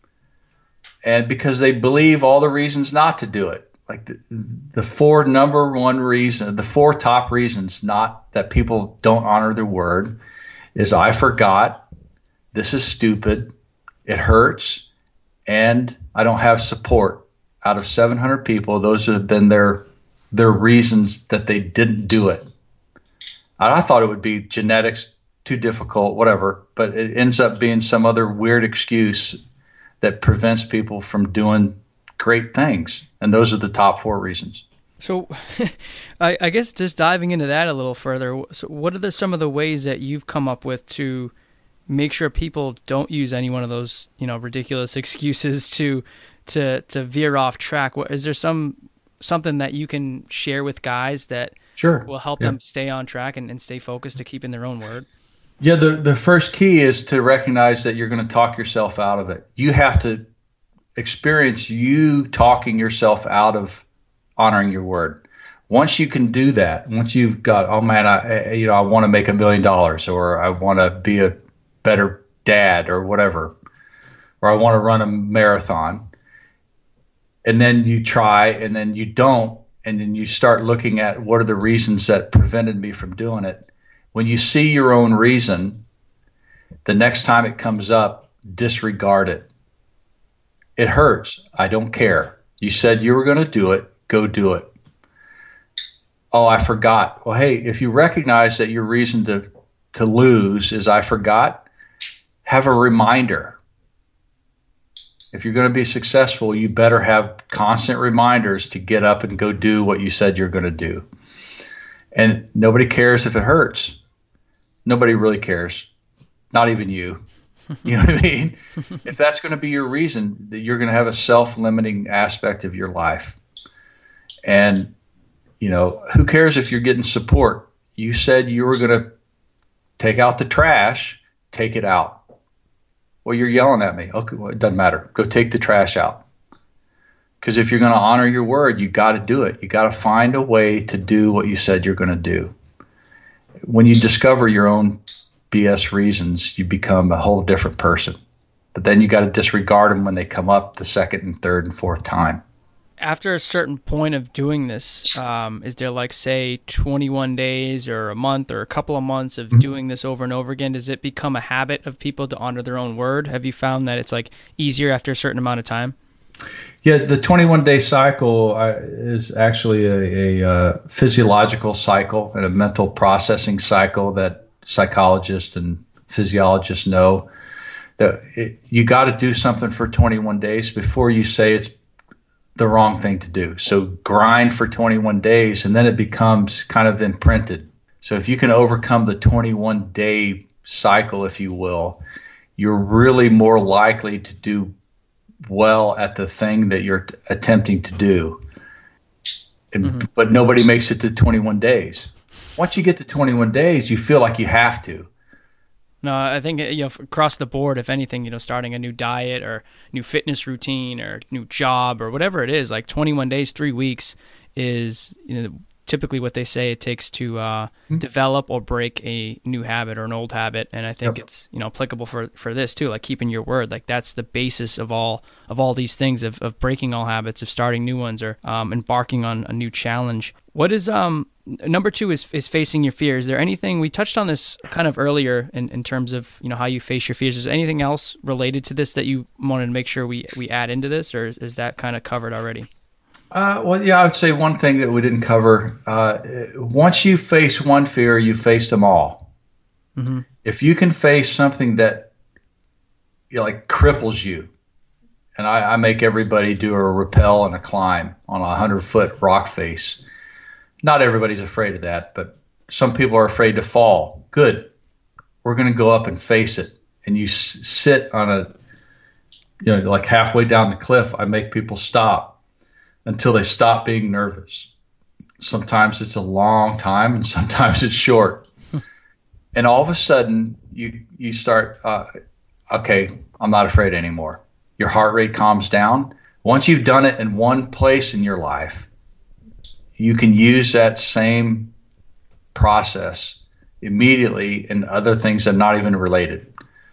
And because they believe all the reasons not to do it. Like the, the four number one reason, the four top reasons not that people don't honor their word is I forgot, this is stupid, it hurts, and I don't have support. Out of seven hundred people, those have been their their reasons that they didn't do it. I thought it would be genetics, too difficult, whatever, but it ends up being some other weird excuse that prevents people from doing great things. And those are the top four reasons. So I, I guess just diving into that a little further, so what are the, some of the ways that you've come up with to make sure people don't use any one of those, you know, ridiculous excuses to to to veer off track? What, is there some something that you can share with guys that sure. will help yeah. them stay on track and, and stay focused to keeping their own word? Yeah, the, the first key is to recognize that you're going to talk yourself out of it. You have to experience you talking yourself out of honoring your word. Once you can do that, once you've got, oh man, I you know I want to make a million dollars, or I want to be a better dad, or whatever, or I want to run a marathon, and then you try, and then you don't, and then you start looking at what are the reasons that prevented me from doing it. When you see your own reason, the next time it comes up, disregard it. It hurts. I don't care. You said you were going to do it. Go do it. Oh, I forgot. Well, hey, if you recognize that your reason to, to lose is I forgot, have a reminder. If you're going to be successful, you better have constant reminders to get up and go do what you said you're going to do. And nobody cares if it hurts. Nobody really cares. Not even you. You know what I mean? If that's going to be your reason, that you're going to have a self-limiting aspect of your life. And, you know, who cares if you're getting support? You said you were going to take out the trash, take it out. Well, you're yelling at me. Okay, well, it doesn't matter. Go take the trash out. Because if you're going to honor your word, you got to do it. You got to find a way to do what you said you're going to do. When you discover your own B S reasons, you become a whole different person. But then you got to disregard them when they come up the second and third and fourth time. After a certain point of doing this, um, is there like, say, twenty-one days or a month or a couple of months of mm-hmm. doing this over and over again? Does it become a habit of people to honor their own word? Have you found that it's like easier after a certain amount of time? Yeah, the twenty-one day cycle uh, is actually a, a uh, physiological cycle and a mental processing cycle that psychologists and physiologists know that it, you got to do something for twenty-one days before you say it's the wrong thing to do. So grind for twenty-one days, and then it becomes kind of imprinted. So if you can overcome the twenty-one day cycle, if you will, you're really more likely to do well at the thing that you're attempting to do. And, mm-hmm. But nobody makes it to twenty-one days. Once you get to twenty-one days, you feel like you have to. No, I think, you know, across the board, if anything, you know, starting a new diet or new fitness routine or new job or whatever it is, like twenty-one days, three weeks is, you know, typically what they say it takes to uh, mm-hmm. develop or break a new habit or an old habit. And I think yep. it's, you know, applicable for, for this too, like keeping your word. Like that's the basis of all of all these things, of, of breaking all habits, of starting new ones, or um, embarking on a new challenge. What is um number two is is facing your fears. Is there anything, we touched on this kind of earlier in, in terms of, you know, how you face your fears. Is there anything else related to this that you wanted to make sure we, we add into this, or is, is that kind of covered already? Uh, well, yeah, I would say one thing that we didn't cover. Uh, once you face one fear, you faced them all. Mm-hmm. If you can face something that, you know, like cripples you, and I, I make everybody do a rappel and a climb on a hundred foot rock face. Not everybody's afraid of that, but some people are afraid to fall. Good. We're going to go up and face it. And you s- sit on a, you know, like halfway down the cliff, I make people stop until they stop being nervous. Sometimes it's a long time and sometimes it's short. And all of a sudden you, you start, uh, okay, I'm not afraid anymore. Your heart rate calms down. Once you've done it in one place in your life, you can use that same process immediately in other things that are not even related.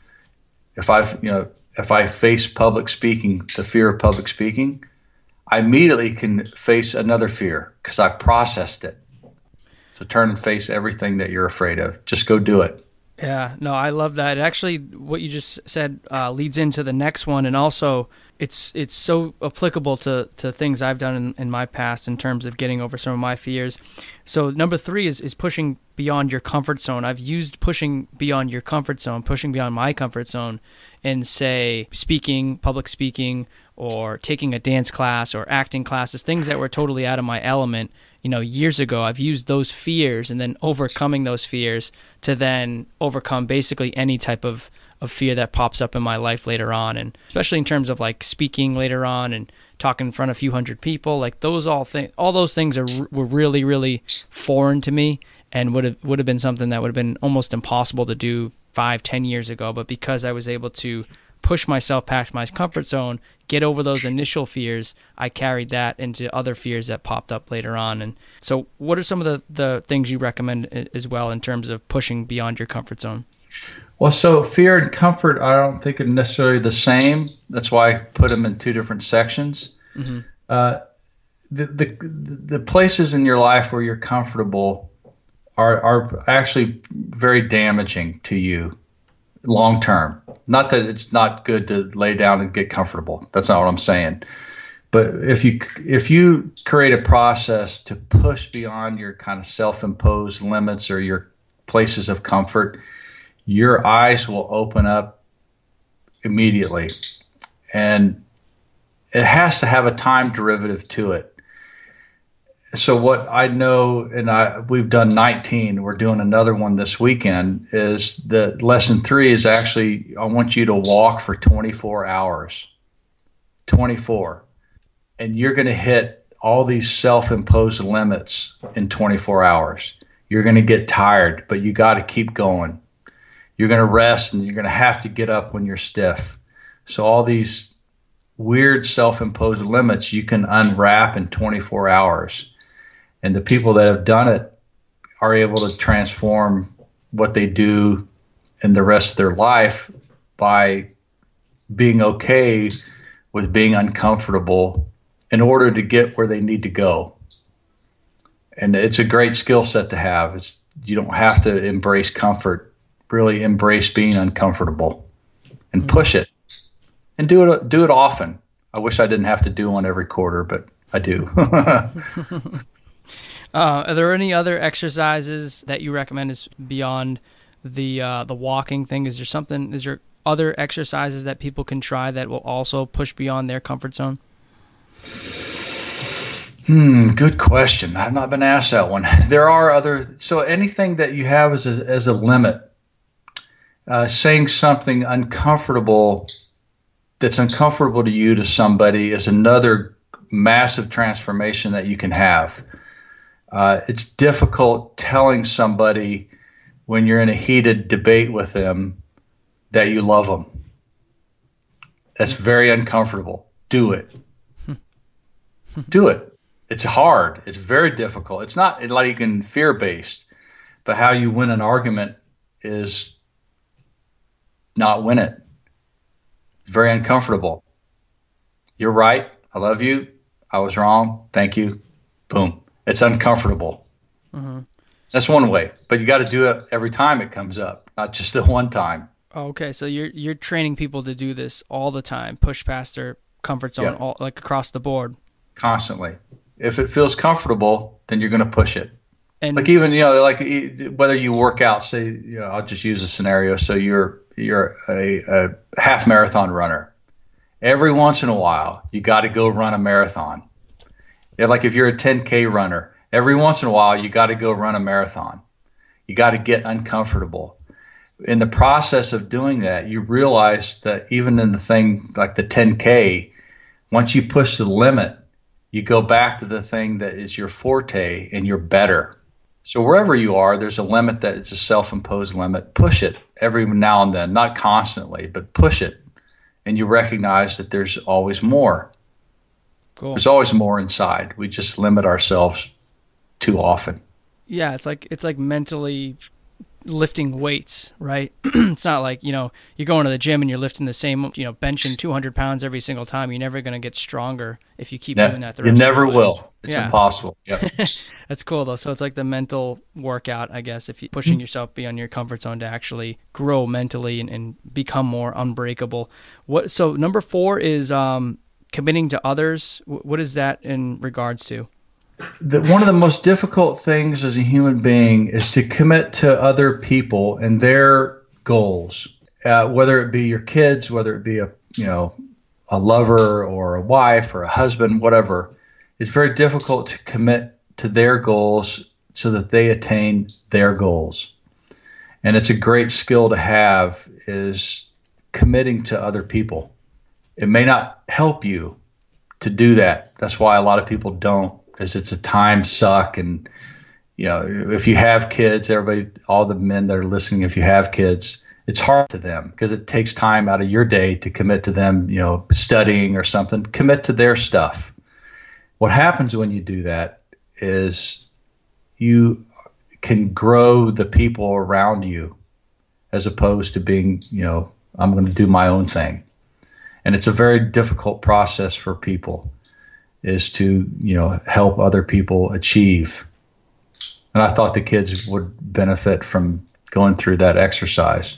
If I've, you know, if I face public speaking, the fear of public speaking, I immediately can face another fear because I processed it. So turn and face everything that you're afraid of. Just go do it. Yeah, no, I love that. Actually, what you just said uh, leads into the next one, and also it's it's so applicable to, to things I've done in, in my past in terms of getting over some of my fears. So number three is, is pushing beyond your comfort zone. I've used pushing beyond your comfort zone, pushing beyond my comfort zone in, say, speaking, public speaking, or taking a dance class or acting classes, things that were totally out of my element. You know, years ago, I've used those fears and then overcoming those fears to then overcome basically any type of, of fear that pops up in my life later on. And especially in terms of like speaking later on and talking in front of a few hundred people, like those all things, all those things are were really, really foreign to me and would have, would have been something that would have been almost impossible to do five, ten years ago. But because I was able to push myself past my comfort zone, get over those initial fears, I carried that into other fears that popped up later on. And so what are some of the, the things you recommend as well in terms of pushing beyond your comfort zone? Well, so fear and comfort, I don't think are necessarily the same. That's why I put them in two different sections. Mm-hmm. Uh, the, the the places in your life where you're comfortable are are actually very damaging to you long term. Not that it's not good to lay down and get comfortable. That's not what I'm saying. But if you if you create a process to push beyond your kind of self-imposed limits or your places of comfort, your eyes will open up immediately. And it has to have a time derivative to it. So what I know, and I we've done nineteen, we're doing another one this weekend, is that lesson three is actually, I want you to walk for twenty-four hours. twenty-four. And you're going to hit all these self-imposed limits in twenty-four hours. You're going to get tired, but you got to keep going. You're going to rest, and you're going to have to get up when you're stiff. So all these weird self-imposed limits you can unwrap in twenty-four hours. And the people that have done it are able to transform what they do in the rest of their life by being okay with being uncomfortable in order to get where they need to go. And it's a great skill set to have. It's, you don't have to embrace comfort. Really embrace being uncomfortable and push it, and do it do it often. I wish I didn't have to do one every quarter, but I do. uh, are there any other exercises that you recommend is beyond the uh, the walking thing? Is there something? Is there other exercises that people can try that will also push beyond their comfort zone? Hmm, good question. I've not been asked that one. There are other. So anything that you have as a as a limit, uh, saying something uncomfortable that's uncomfortable to you to somebody is another massive transformation that you can have. Uh, it's difficult telling somebody when you're in a heated debate with them that you love them. That's very uncomfortable. Do it. Do it. It's hard. It's very difficult. It's not like in fear-based, but how you win an argument is not win it. It's very uncomfortable. You're right. I love you. I was wrong. Thank you. Boom. It's uncomfortable. Mm-hmm. That's one way, but you got to do it every time it comes up, not just the one time. Okay, so you're you're training people to do this all the time, push past their comfort zone, Yeah. all, like across the board. Constantly. If it feels comfortable, then you're going to push it. And Like even, you know, like e- whether you work out, say, you know, I'll just use a scenario. So you're you're a, a half marathon runner. Every once in a while, you got to go run a marathon. Yeah, like if you're a ten K runner, every once in a while, you got to go run a marathon. You got to get uncomfortable. In the process of doing that, you realize that even in the thing like the ten K, once you push the limit, you go back to the thing that is your forte and you're better. So wherever you are, there's a limit that is a self-imposed limit. Push it every now and then, not constantly, but push it. And you recognize that there's always more. cool. There's always more inside. We just limit ourselves too often. Yeah, it's like it's like mentally lifting weights, right? It's not like, you know, you're going to the gym and you're lifting the same, you know, benching two hundred pounds every single time. You're never going to get stronger if you keep Ne- doing that. The you rest never of the will. It's Yeah. impossible. Yep. That's cool, though. So it's like the mental workout, I guess, if you're pushing yourself beyond your comfort zone to actually grow mentally and, and become more unbreakable. What? So number four is um, committing to others. Wh- What is that in regards to? The, one of the most difficult things as a human being is to commit to other people and their goals, uh, whether it be your kids, whether it be a you know a lover or a wife or a husband, whatever. It's very difficult to commit to their goals so that they attain their goals. And it's a great skill to have, is committing to other people. It may not help you to do that. That's why a lot of people don't, because it's a time suck. And, you know, if you have kids, everybody, all the men that are listening, if you have kids, it's hard to them because it takes time out of your day to commit to them, you know, studying or something. Commit to their stuff. What happens when you do that is you can grow the people around you as opposed to being, you know, I'm going to do my own thing. And it's a very difficult process for people, is to, you know, help other people achieve. And I thought the kids would benefit from going through that exercise.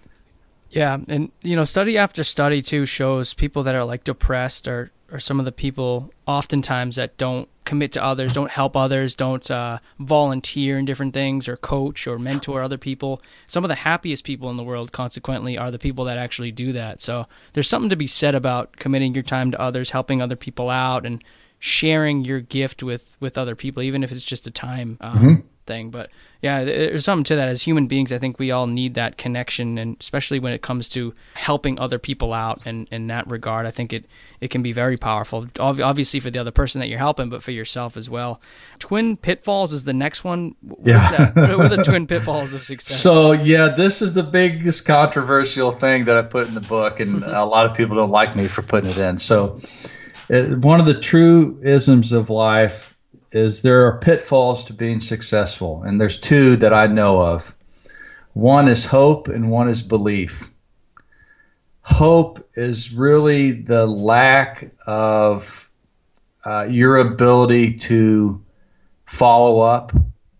Yeah, and, you know, study after study, too, shows people that are, like, depressed or are some of the people oftentimes that don't commit to others, don't help others, don't uh, volunteer in different things or coach or mentor other people. Some of the happiest people in the world, consequently, are the people that actually do that. So there's something to be said about committing your time to others, helping other people out, and sharing your gift with, with other people, even if it's just a time um, mm-hmm. thing. But yeah, there's something to that. As human beings, I think we all need that connection, and especially when it comes to helping other people out. And in that regard, I think it, it can be very powerful, obviously for the other person that you're helping, but for yourself as well. Twin pitfalls is the next one. What yeah. That? What are the twin pitfalls of success? So yeah, this is the biggest controversial thing that I put in the book, and a lot of people don't like me for putting it in. So it, one of the true isms of life is there are pitfalls to being successful, and there's two that I know of. One is hope and one is belief. hope is really the lack of uh, your ability to follow up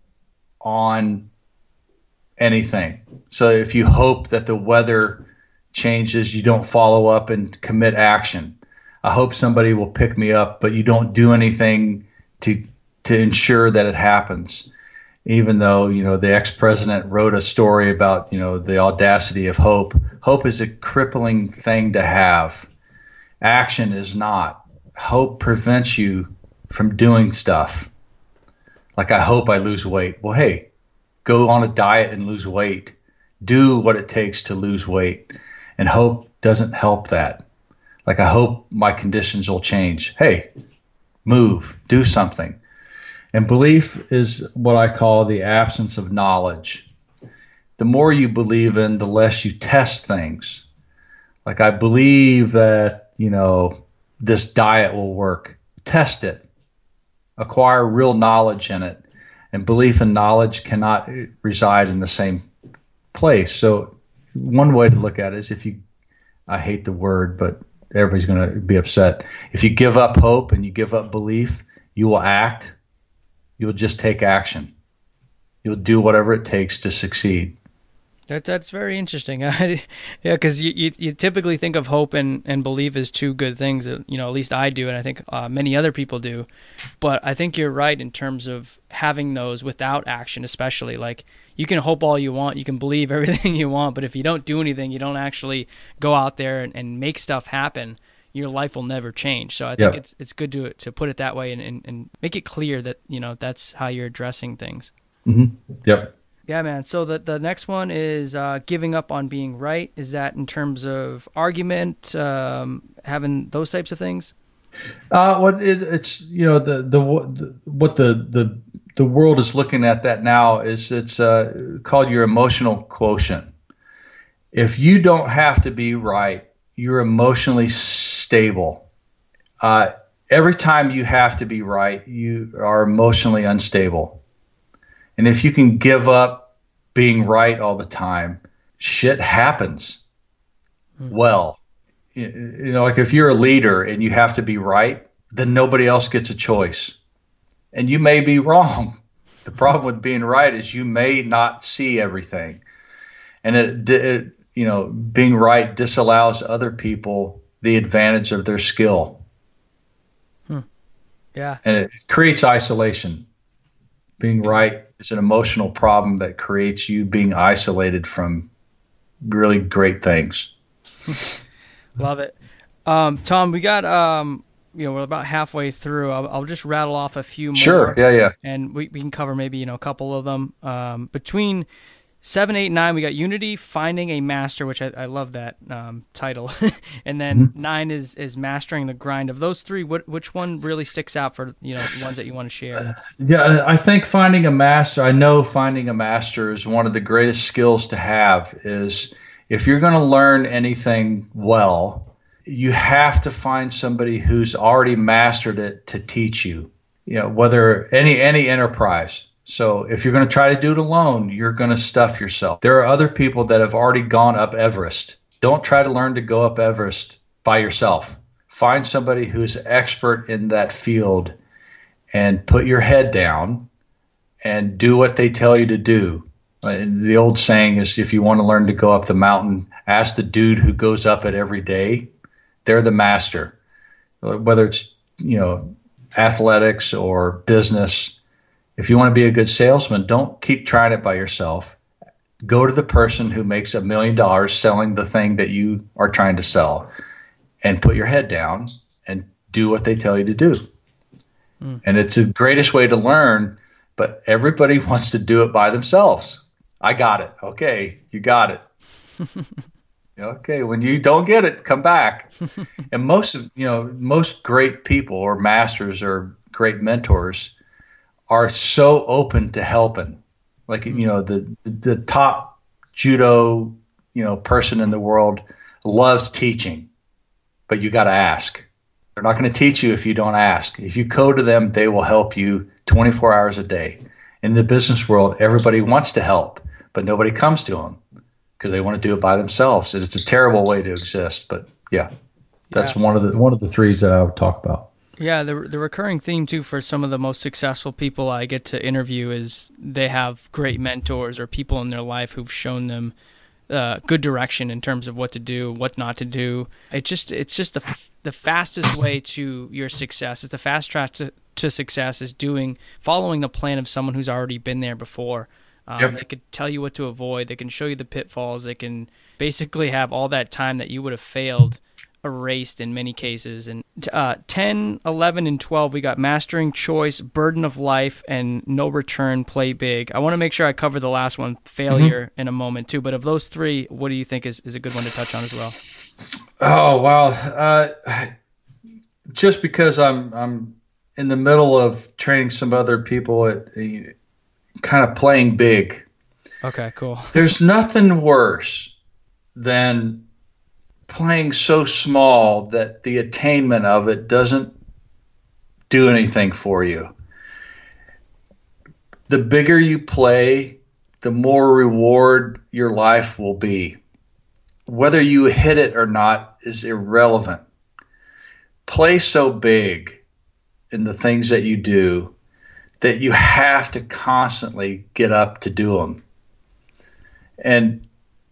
on anything. So if you hope that the weather changes, you don't follow up and commit action. I hope somebody will pick me up, but you don't do anything to to ensure that it happens. Even though, you know, the ex-president wrote a story about, you know, the audacity of hope. Hope is a crippling thing to have. Action is not. Hope prevents you from doing stuff. Like, I hope I lose weight. Well, hey, go on a diet and lose weight. Do what it takes to lose weight. And hope doesn't help that. Like, I hope my conditions will change. Hey, move, do something. And belief is what I call the absence of knowledge. The more you believe in, the less you test things. Like, I believe that, you know, this diet will work. Test it. Acquire real knowledge in it. And belief and knowledge cannot reside in the same place. So one way to look at it is if you, I hate the word, but everybody's going to be upset. If you give up hope and you give up belief, you will act. You'll just take action. You'll do whatever it takes to succeed. That, that's very interesting. yeah, because you, you you typically think of hope and, and belief as two good things. You know, at least I do, and I think uh, many other people do. But I think you're right in terms of having those without action, especially. Like, you can hope all you want, you can believe everything you want, but if you don't do anything, you don't actually go out there and, and make stuff happen, your life will never change. So I think Yep. it's it's good to to put it that way and, and, and make it clear that, you know, that's how you're addressing things. Mm-hmm. Yep. Yeah, man. So the the next one is uh, giving up on being right. Is that in terms of argument, um, having those types of things? Uh, what it, it's you know the, the the what the the the world is looking at that now is it's uh, called your emotional quotient. If you don't have to be right, you're emotionally stable. Uh, every time you have to be right, you are emotionally unstable. And if you can give up being right all the time, shit happens. Mm-hmm. Well, you, you know, like if you're a leader and you have to be right, then nobody else gets a choice. And you may be wrong. The problem with being right is you may not see everything. And it, it you know, being right disallows other people the advantage of their skill. Hmm. Yeah. And it creates isolation. Being right is an emotional problem that creates you being isolated from really great things. Love it. Um, Tom, we got, um, you know, we're about halfway through. I'll, I'll just rattle off a few more. Sure. Yeah, yeah. And we, we can cover maybe, you know, a couple of them. Um, between seven, eight, nine, we got Unity, Finding a Master, which I, I love that um, title. And then mm-hmm. nine is is Mastering the Grind. Of those three, what which one really sticks out for, you know, the ones that you want to share? Uh, yeah, I think Finding a Master, I know Finding a Master is one of the greatest skills to have. Is if you're going to learn anything well, you have to find somebody who's already mastered it to teach you. You know, whether any any enterprise. So if you're going to try to do it alone, you're going to stuff yourself. There are other people that have already gone up Everest. Don't try to learn to go up Everest by yourself. Find somebody who's expert in that field and put your head down and do what they tell you to do. The old saying is, if you want to learn to go up the mountain, ask the dude who goes up it every day. They're the master. Whether it's, you know, athletics or business. If you want to be a good salesman, don't keep trying it by yourself. Go to the person who makes a million dollars selling the thing that you are trying to sell and put your head down and do what they tell you to do. Mm. And it's the greatest way to learn, but everybody wants to do it by themselves. I got it. Okay, you got it. Okay, when you don't get it, come back. And most of, you know, most great people or masters or great mentors are so open to helping. Like, you know, the, the top judo, you know, person in the world loves teaching, but you got to ask. They're not going to teach you if you don't ask. If you go to them, they will help you twenty-four hours a day. In the business world, everybody wants to help, but nobody comes to them because they want to do it by themselves. And it's a terrible way to exist. But yeah, that's yeah. one of the one of the threes that I would talk about. Yeah, the the recurring theme too for some of the most successful people I get to interview is they have great mentors or people in their life who've shown them uh, good direction in terms of what to do, what not to do. It just it's just the the fastest way to your success. It's the fast track to, to success is doing following the plan of someone who's already been there before. Um, yep. They could tell you what to avoid. They can show you the pitfalls. They can basically have all that time that you would have failed erased in many cases. And uh, ten, eleven, and twelve, we got Mastering Choice, Burden of Life, and No Return, Play Big. I want to make sure I cover the last one, Failure, mm-hmm. in a moment too. But of those three, what do you think is, is a good one to touch on as well? Oh, wow. Uh, just because I'm I'm in the middle of training some other people at uh, kind of playing big. Okay, cool. There's nothing worse than playing so small that the attainment of it doesn't do anything for you. The bigger you play, the more reward your life will be. Whether you hit it or not is irrelevant. Play so big in the things that you do that you have to constantly get up to do them. And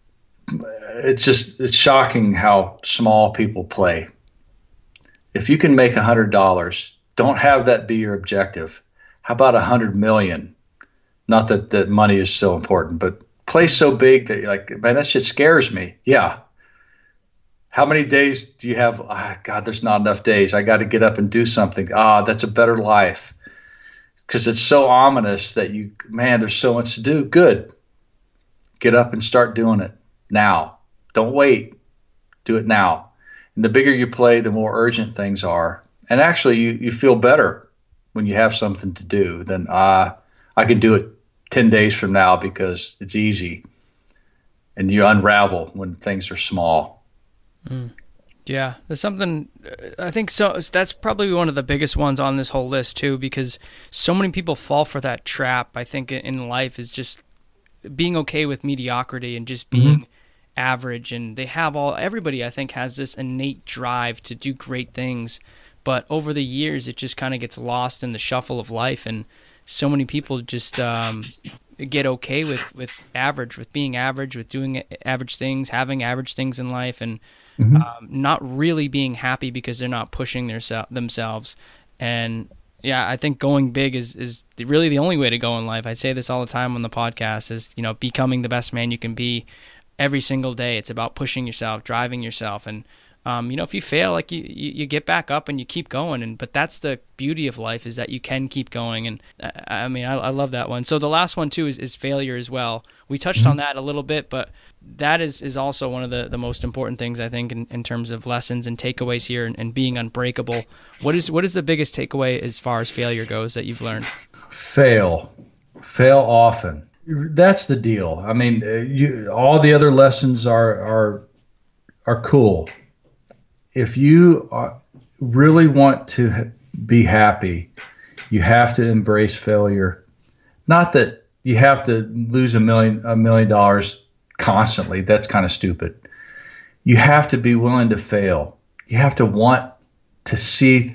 it's just, it's shocking how small people play. If you can make a hundred dollars, don't have that be your objective. How about a hundred million? Not that that money is so important, but play so big that you're like, man, that shit scares me. Yeah. How many days do you have? Oh, God, there's not enough days. I got to get up and do something. Ah, oh, that's a better life. Because it's so ominous that you, man, there's so much to do. Good. Get up and start doing it now. Don't wait. Do it now. And the bigger you play, the more urgent things are. And actually, you, you feel better when you have something to do than, ah, uh, I can do it ten days from now because it's easy. And you unravel when things are small. Mm. Yeah, there's something, I think so. That's probably one of the biggest ones on this whole list too, because so many people fall for that trap. I think in life is just being okay with mediocrity and just being mm-hmm. average. And they have all, everybody I think has this innate drive to do great things. But over the years, it just kind of gets lost in the shuffle of life. And so many people just um, get okay with, with average, with being average, with doing average things, having average things in life, and mm-hmm. um, not really being happy because they're not pushing their themselves. And yeah, I think going big is, is really the only way to go in life. I say this all the time on the podcast is, you know, becoming the best man you can be every single day. It's about pushing yourself, driving yourself. And, um, you know, if you fail, like you, you, you get back up and you keep going. And, but that's the beauty of life is that you can keep going. And I, I mean, I, I love that one. So the last one too is, is failure as well. We touched mm-hmm. on that a little bit, but that is, is also one of the, the most important things, I think, in, in terms of lessons and takeaways here and, and being unbreakable. What is what is the biggest takeaway as far as failure goes that you've learned? Fail. Fail often. That's the deal. I mean, you, all the other lessons are are are cool. If you are, really want to be happy, you have to embrace failure. Not that you have to lose a million a million dollars constantly. That's kind of stupid. You have to be willing to fail. You have to want to see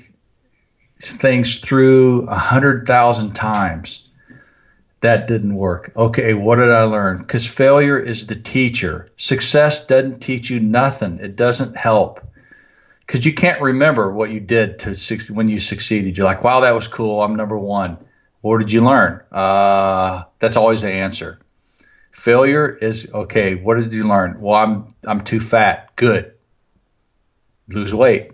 things through a hundred thousand times. That didn't work. Okay, what did I learn? Because failure is the teacher. Success doesn't teach you nothing. It doesn't help. Because you can't remember what you did to when you succeeded. You're like, wow, that was cool. I'm number one. What did you learn? Uh, that's always the answer. Failure is, okay, what did you learn? Well, I'm I'm too fat. Good. Lose weight.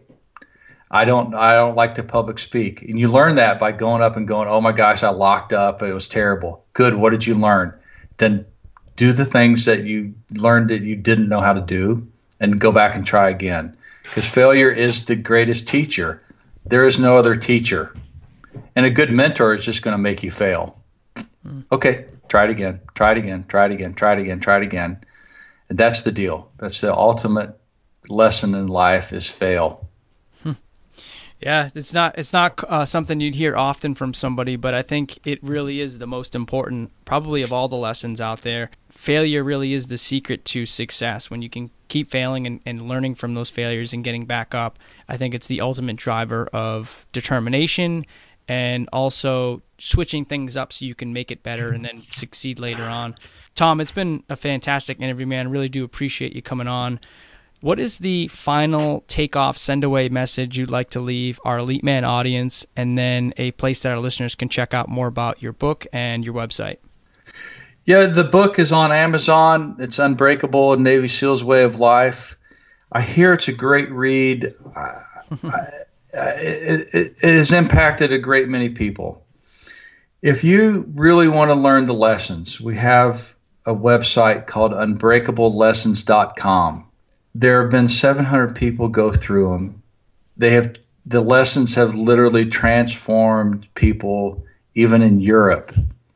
I don't I don't like to public speak. And you learn that by going up and going, oh my gosh, I locked up. It was terrible. Good. What did you learn? Then do the things that you learned that you didn't know how to do and go back and try again. Because failure is the greatest teacher. There is no other teacher. And a good mentor is just going to make you fail. Mm. Okay, try it again, try it again, try it again, try it again, try it again. And that's the deal. That's the ultimate lesson in life is fail. Yeah, it's not it's not uh, something you'd hear often from somebody, but I think it really is the most important, probably of all the lessons out there. failure really is the secret to success. When you can keep failing and, and learning from those failures and getting back up, I think it's the ultimate driver of determination and also switching things up so you can make it better and then succeed later on. Tom, it's been a fantastic interview, man. Really do appreciate you coming on. What is the final takeoff, send away message you'd like to leave our Elite Man audience, and then a place that our listeners can check out more about your book and your website? Yeah, the book is on Amazon. It's Unbreakable, Navy SEAL's Way of Life. I hear it's a great read. I, I, it, it, it has impacted a great many people. If you really want to learn the lessons, we have a website called unbreakable lessons dot com. There have been seven hundred people go through them. They have the lessons have literally transformed people, even in Europe.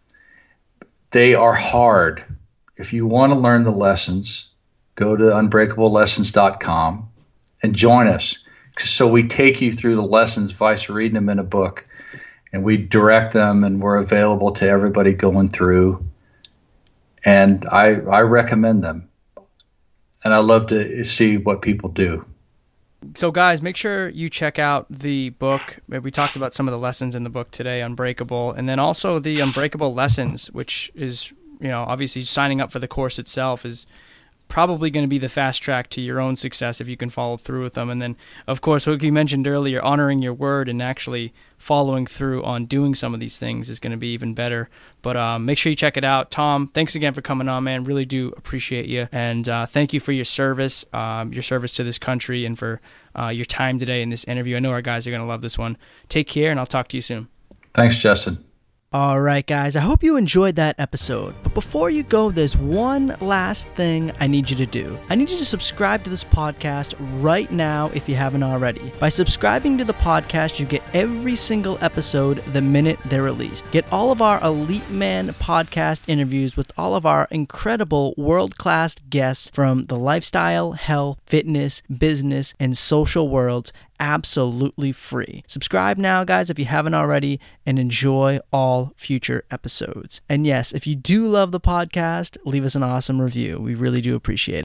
They are hard. If you want to learn the lessons, go to unbreakable lessons dot com and join us. So we take you through the lessons, vice reading them in a book, and we direct them, and we're available to everybody going through. And I I recommend them. And I love to see what people do. So guys, make sure you check out the book. We talked about some of the lessons in the book today, Unbreakable, and then also the Unbreakable Lessons, which is, you know, obviously signing up for the course itself is probably going to be the fast track to your own success if you can follow through with them. And then, of course, what you mentioned earlier, honoring your word and actually following through on doing some of these things is going to be even better. But um, make sure you check it out. Tom, thanks again for coming on, man. Really do appreciate you. And uh, thank you for your service, um, your service to this country, and for uh, your time today in this interview. I know our guys are going to love this one. Take care, and I'll talk to you soon. Thanks, Justin. All right, guys, I hope you enjoyed that episode. But before you go, there's one last thing I need you to do. I need you to subscribe to this podcast right now if you haven't already. By subscribing to the podcast, you get every single episode the minute they're released. Get all of our Elite Man podcast interviews with all of our incredible world-class guests from the lifestyle, health, fitness, business, and social worlds absolutely free. Subscribe now, guys, if you haven't already, and enjoy all future episodes. And yes, if you do love the podcast, leave us an awesome review. We really do appreciate it.